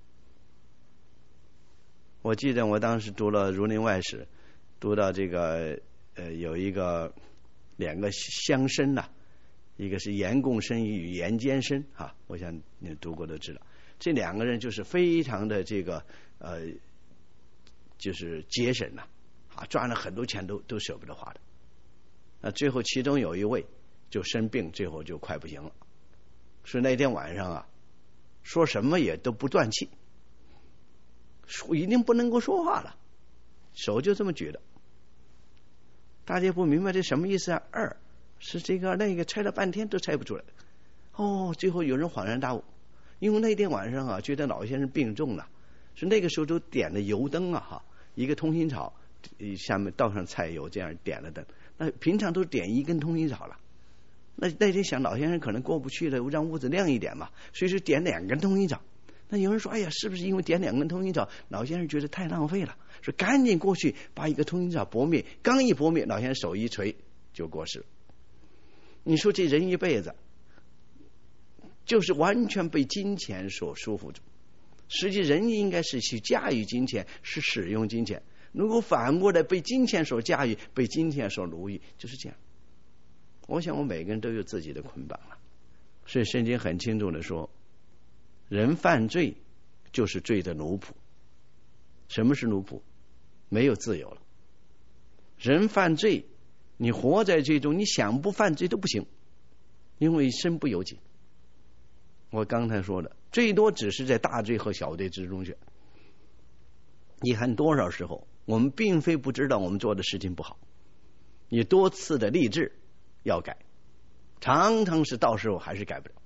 我记得我当时读了儒林外史，读到这个呃有一个两个乡绅呐、啊，一个是严贡生与严监生啊，我想你读过都知道，这两个人就是非常的这个呃就是节省呐、啊，啊赚了很多钱都都舍不得花的。那最后其中有一位就生病，最后就快不行了，所以那天晚上啊，说什么也都不断气。一定不能够说话了，手就这么举着。大家不明白这什么意思啊？二是这个那个猜了半天都猜不出来。哦，最后有人恍然大悟，因为那天晚上啊，觉得老先生病重了，是那个时候都点了油灯啊，哈，一个通心草下面倒上菜油，这样点了灯。那平常都点一根通心草了，那那天想老先生可能过不去了，让屋子亮一点嘛，所以是点两根通心草。那有人说，哎呀，是不是因为点两根通心草，老先生觉得太浪费了，说赶紧过去把一个通心草拨灭，刚一拨灭，老先生手一捶就过世了。你说这人一辈子就是完全被金钱所束缚住，实际人应该是去驾驭金钱，是使用金钱。如果反过来被金钱所驾驭，被金钱所奴役，就是这样。我想我每个人都有自己的捆绑了，所以圣经很清楚的说，人犯罪就是罪的奴仆。什么是奴仆？没有自由了。人犯罪，你活在罪中，你想不犯罪都不行，因为身不由己。我刚才说的，最多只是在大罪和小罪之中选。你看多少时候我们并非不知道我们做的事情不好，你多次的立志要改，常常是到时候还是改不了。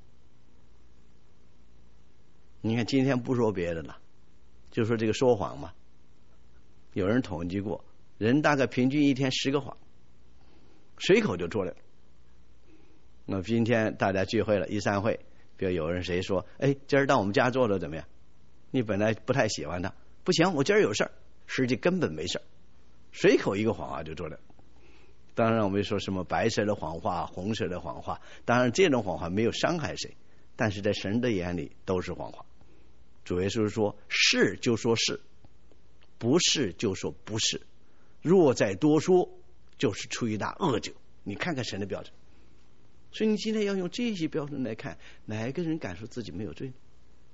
你看今天不说别的了，就说这个说谎嘛，有人统计过，人大概平均一天十个谎，随口就出来了。那今天大家聚会了，一散会，比如有人谁说，哎，今儿到我们家坐了怎么样？你本来不太喜欢他，不行，我今儿有事儿，实际根本没事儿，随口一个谎话就出来了。当然我们说什么白色的谎话，红色的谎话，当然这种谎话没有伤害谁，但是在神的眼里都是谎话。主耶稣说，是就说是，不是就说不是， 若再多说，就是罪大恶者。你看看神的标准。所以你今天要用这些标准来看，哪一个人敢说自己没有罪呢？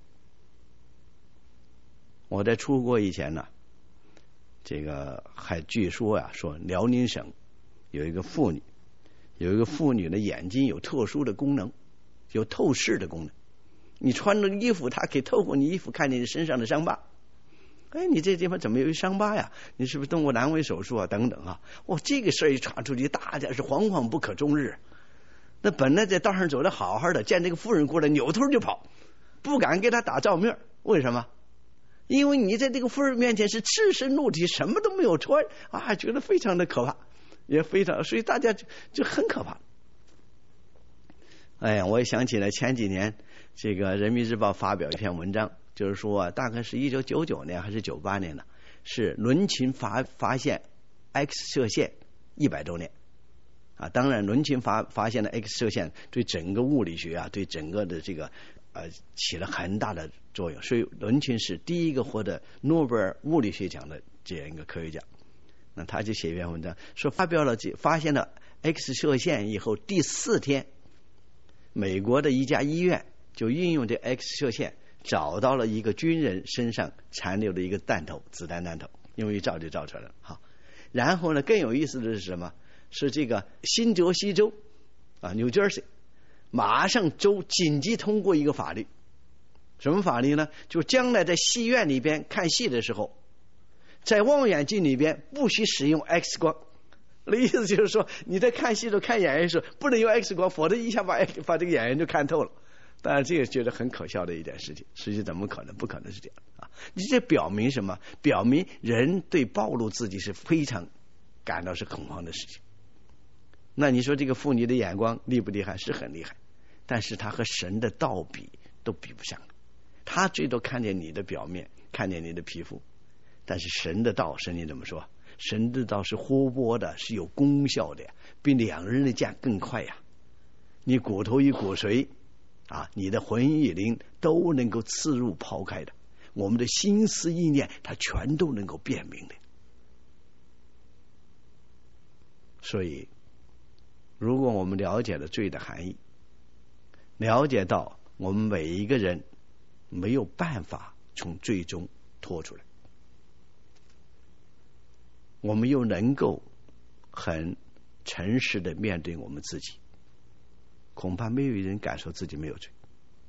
我在出国以前呢，这个还据说呀、啊，说辽宁省有一个妇女，有一个妇女的眼睛有特殊的功能，有透视的功能。你穿着衣服，它可以透过你衣服看见你身上的伤疤。哎，你这地方怎么有一伤疤呀？你是不是动过阑尾手术啊？等等啊！哦，这个事儿一传出去，大家是惶惶不可终日。那本来在道上走的好好的，见这个妇人过来，扭头就跑，不敢给他打照面。为什么？因为你在这个妇人面前是赤身裸体，什么都没有穿啊，觉得非常的可怕，也非常，所以大家就就很可怕。哎呀，我也想起来前几年这个人民日报发表一篇文章，就是说、啊、大概是一九九九年还是九八年呢，是伦琴发发现 X 射线一百周年啊。当然伦琴发发现的 X 射线对整个物理学啊，对整个的这个呃起了很大的作用，所以伦琴是第一个获得诺贝尔物理学奖的这样一个科学家。那他就写一篇文章说，发表了这发现了 X 射线以后第四天，美国的一家医院就运用这 X 射线找到了一个军人身上残留的一个弹头，子弹弹头，因为一照就照出来了。好，然后呢，更有意思的是什么？是这个新泽西州啊 ，New Jersey， 马上州紧急通过一个法律，什么法律呢？就将来在戏院里边看戏的时候，在望远镜里边不许使用 X 光。我的意思就是说，你在看戏的看演员的时候不能用 X 光，否则一下把把这个演员就看透了。当然这个觉得很可笑的一件事情，实际怎么可能？不可能是这样啊！你这表明什么？表明人对暴露自己是非常感到是恐慌的事情。那你说这个妇女的眼光厉不厉害？是很厉害，但是他和神的道比都比不上。他最多看见你的表面，看见你的皮肤，但是神的道，神你怎么说？神的道是活泼的，是有功效的呀，比两人的剑更快呀。你骨头与骨髓啊，你的魂与灵都能够刺入抛开的，我们的心思意念它全都能够辨明的。所以如果我们了解了罪的含义，了解到我们每一个人没有办法从罪中脱出来，我们又能够很诚实的面对我们自己，恐怕没有人敢说自己没有罪。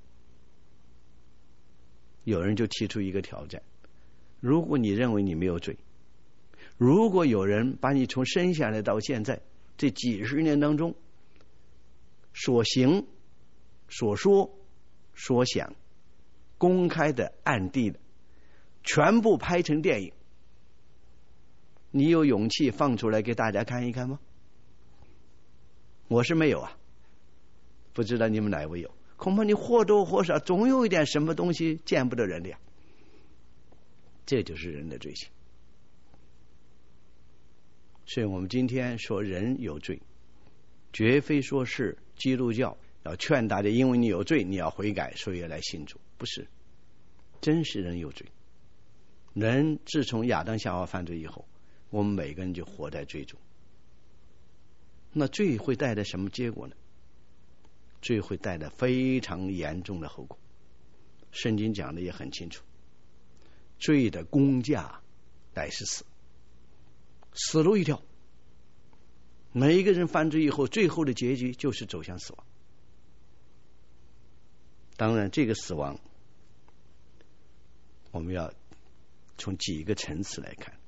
有人就提出一个挑战，如果你认为你没有罪，如果有人把你从生下来到现在这几十年当中所行所说所想公开的暗地的全部拍成电影，你有勇气放出来给大家看一看吗？我是没有啊，不知道你们哪位有？恐怕你或多或少总有一点什么东西见不得人的呀。这就是人的罪行。所以我们今天说人有罪，绝非说是基督教要劝大家因为你有罪你要悔改所以来信主，不是，真是人有罪。人自从亚当夏娃犯罪以后，我们每个人就活在罪中。那罪会带来什么结果呢？罪会带来非常严重的后果。圣经讲的也很清楚，罪的工价乃是死，死路一条。每一个人犯罪以后，最后的结局就是走向死亡。当然这个死亡我们要从几个层次来看。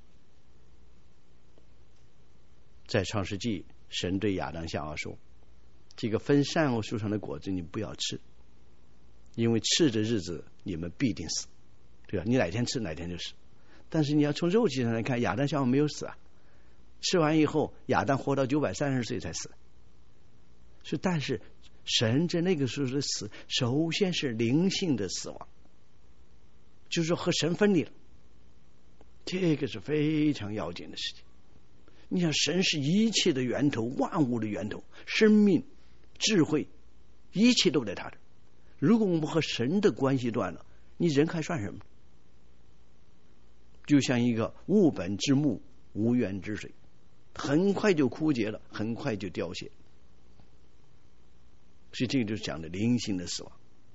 在创世纪，神对亚当夏娃说，这个分善恶树上的果子你不要吃，因为吃的日子你们必定死，对吧？你哪天吃哪天就死。但是你要从肉体上来看，亚当夏娃没有死啊，吃完以后亚当活到九百三十岁才死。所以但是神在那个时候的死首先是灵性的死亡，就是说和神分离了，这个是非常要紧的事情。你想神是一切的源头，万物的源头，生命智慧一切都在他这。如果我们和神的关系断了，你人还算什么？就像一个物本之木无源之水，很快就枯竭了，很快就凋谢。所以这个就是讲的灵性的死亡。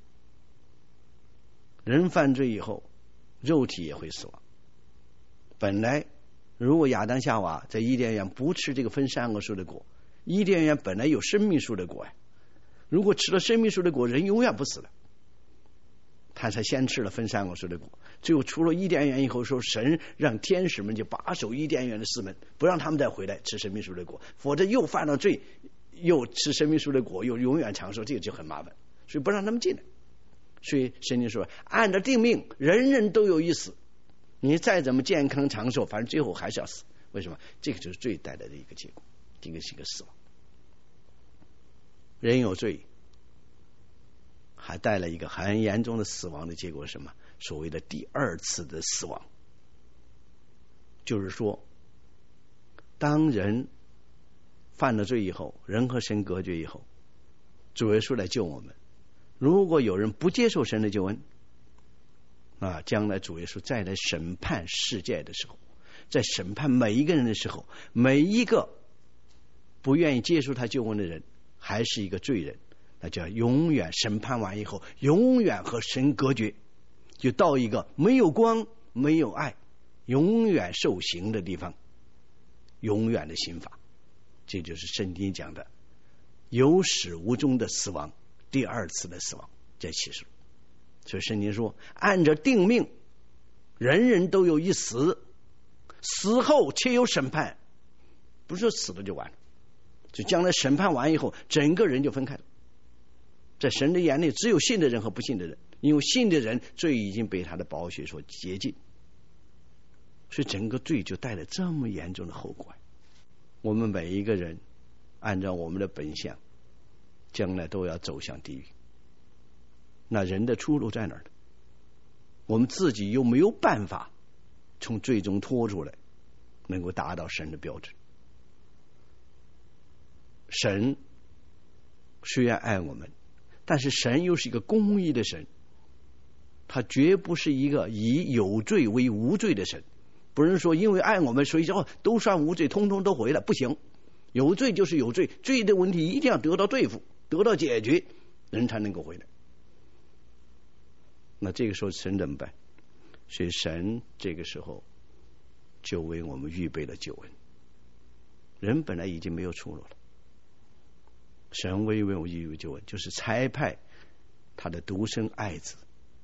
人犯罪以后，肉体也会死亡。本来如果亚当夏娃在伊甸园不吃这个分善恶树的果，伊甸园本来有生命树的果呀，如果吃了生命树的果，人永远不死了。他才先吃了分善恶树的果，最后出了伊甸园以后，说神让天使们就把守伊甸园的四门，不让他们再回来吃生命树的果，否则又犯了罪，又吃生命树的果，又永远长寿，这个就很麻烦，所以不让他们进来。所以圣经说，按照定命，人人都有一死，你再怎么健康长寿，反正最后还是要死。为什么？这个就是罪带来的一个结果，这个是一个死亡。人有罪，还带来一个很严重的死亡的结果是什么？所谓的第二次的死亡。就是说，当人犯了罪以后，人和神隔绝以后，主耶稣来救我们。如果有人不接受神的救恩，啊，将来主耶稣再来审判世界的时候，在审判每一个人的时候，每一个不愿意接受他救恩的人还是一个罪人，那就要永远审判完以后，永远和神隔绝，就到一个没有光没有爱，永远受刑的地方，永远的刑罚。这就是圣经讲的有始无终的死亡，第二次的死亡，在启示录。所以圣经说，按着定命，人人都有一死，死后且有审判，不是说死了就完了，就将来审判完以后，整个人就分开了。在神的眼里，只有信的人和不信的人，因为信的人罪已经被他的宝血所洁净，所以整个罪就带来这么严重的后果。我们每一个人按照我们的本相，将来都要走向地狱。那人的出路在哪儿呢？我们自己又没有办法从罪中脱出来，能够达到神的标准。神虽然爱我们，但是神又是一个公义的神，他绝不是一个以有罪为无罪的神。不是说因为爱我们，所以说都算无罪，通通都回来，不行。有罪就是有罪，罪的问题一定要得到对付，得到解决，人才能够回来。那这个时候神怎么办？所以神这个时候就为我们预备了救恩。人本来已经没有出路了，神为我们预备救恩，就是差派他的独生爱子，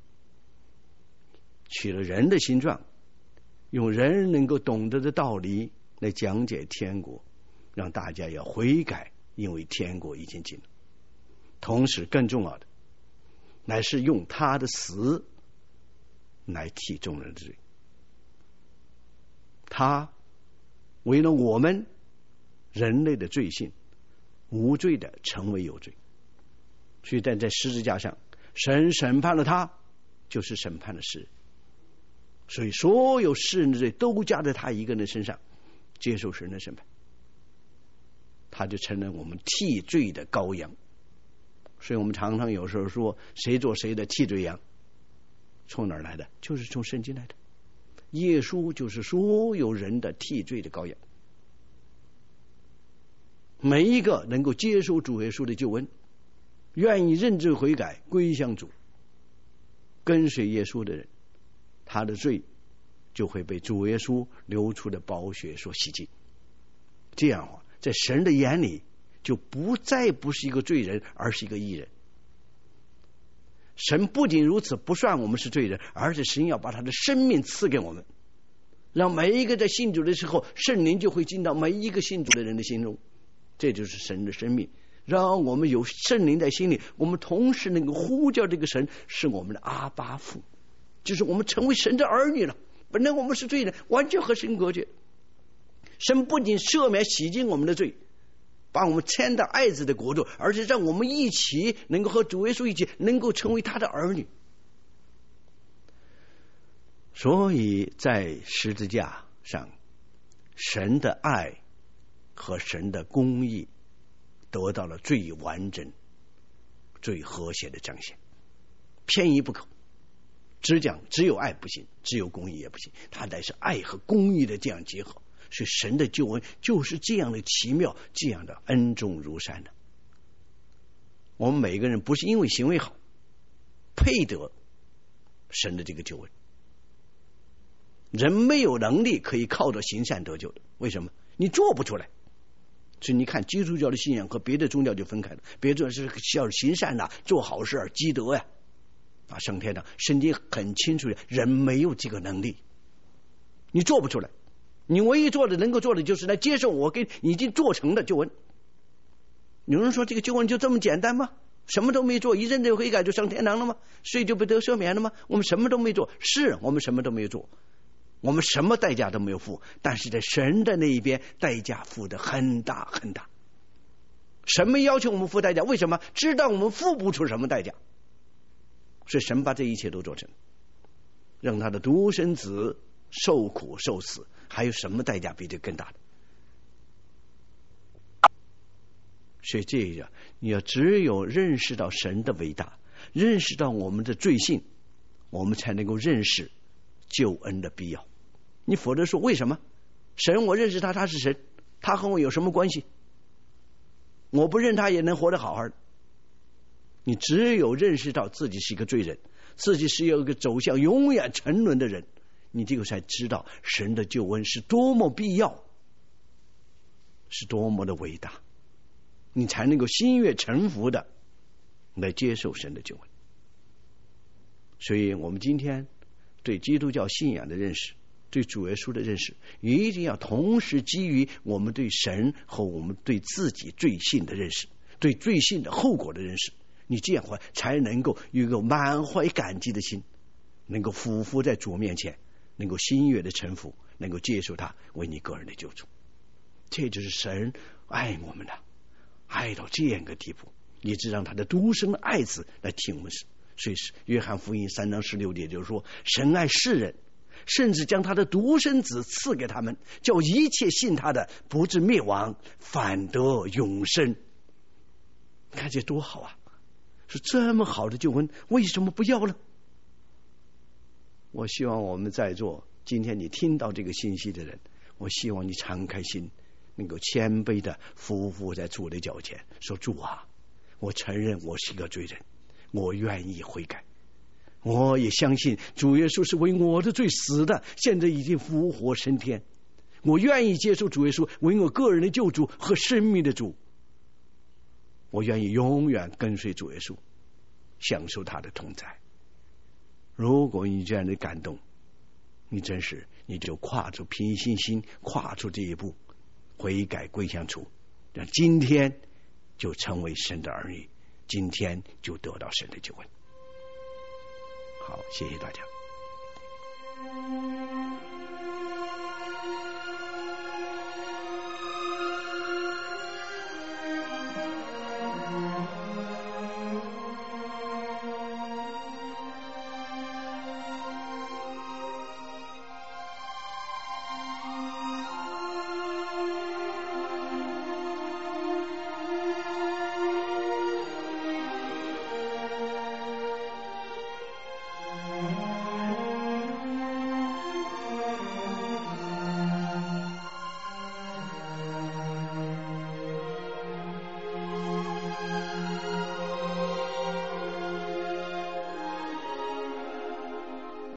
取了人的形状，用人能够懂得的道理来讲解天国，让大家要悔改，因为天国已经近了。同时更重要的，乃是用他的死来替众人的罪。他为了我们人类的罪性，无罪的成为有罪。所以在在十字架上，神审判了他，就是审判了世人。所以所有世人的罪都加在他一个人身上，接受神的审判，他就成了我们替罪的羔羊。所以我们常常有时候说，谁做谁的替罪羊，从哪儿来的？就是从圣经来的。耶稣就是所有人的替罪的羔羊。每一个能够接受主耶稣的救恩，愿意认罪悔改归向主，跟随耶稣的人，他的罪就会被主耶稣流出的宝血所洗净。这样的话，在神的眼里就不再不是一个罪人，而是一个义人。神不仅如此不算我们是罪人，而且神要把他的生命赐给我们，让每一个在信主的时候，圣灵就会进到每一个信主的人的心中。这就是神的生命，让我们有圣灵在心里，我们同时能够呼叫这个神是我们的阿爸父，就是我们成为神的儿女了。本来我们是罪人，完全和神隔绝。神不仅赦免洗净我们的罪，把我们迁到爱子的国度，而且让我们一起能够和主耶稣一起能够成为他的儿女。所以在十字架上，神的爱和神的公义得到了最完整最和谐的彰显，偏移不可。只讲只有爱不行，只有公义也不行，它乃是爱和公义的这样结合。 所以神的救恩就是这样的奇妙，这样的恩重如山的。我们每个人不是因为行为好配得神的这个救恩，人没有能力可以靠着行善得救的。为什么？你做不出来。所以你看基督教的信仰和别的宗教就分开了，别的宗教是要行善呐、啊，做好事、积德呀、啊，啊升天堂。圣经很清楚的，人没有这个能力，你做不出来。你唯一做的能够做的就是来接受我给你已经做成的救恩。有人说这个救恩就这么简单吗？什么都没做，一认罪悔改就上天堂了吗？罪就被得赦免了吗？我们什么都没做，是我们什么都没有做，我们什么代价都没有付，但是在神的那一边代价付的很大很大。神没要求我们付代价，为什么？知道我们付不出什么代价，所以神把这一切都做成，让他的独生子受苦受死，还有什么代价比这更大的？所以这个你要只有认识到神的伟大，认识到我们的罪性，我们才能够认识救恩的必要。你否则说为什么神我认识他，他是神，他和我有什么关系？我不认他也能活得好好的。你只有认识到自己是一个罪人，自己是有一个走向永远沉沦的人，你这个才知道神的救恩是多么必要，是多么的伟大，你才能够心悦诚服的来接受神的救恩。所以我们今天对基督教信仰的认识，对主耶稣的认识，一定要同时基于我们对神和我们对自己罪性的认识，对罪性的后果的认识。你这样才能够有一个满怀感激的心，能够俯伏在主面前，能够心悦的臣服，能够接受他为你个人的救主。这就是神爱我们的，爱到这样一个地步，以致让他的独生爱子来替我们死。所以约翰福音三章十六节就是说，神爱世人，甚至将他的独生子赐给他们，叫一切信他的不至灭亡，反得永生。看这多好啊！说这么好的救恩，为什么不要呢？我希望我们在座今天你听到这个信息的人，我希望你敞开心，能够谦卑的匍匐在主的脚前，说主啊，我承认我是个罪人，我愿意悔改，我也相信主耶稣是为我的罪死的，现在已经复活升天，我愿意接受主耶稣为我个人的救主和生命的主，我愿意永远跟随主耶稣，享受他的同在。如果你这样的感动，你真是你就跨出凭信心跨出这一步，悔改归向主，让今天就成为神的儿女，今天就得到神的救恩。好，谢谢大家。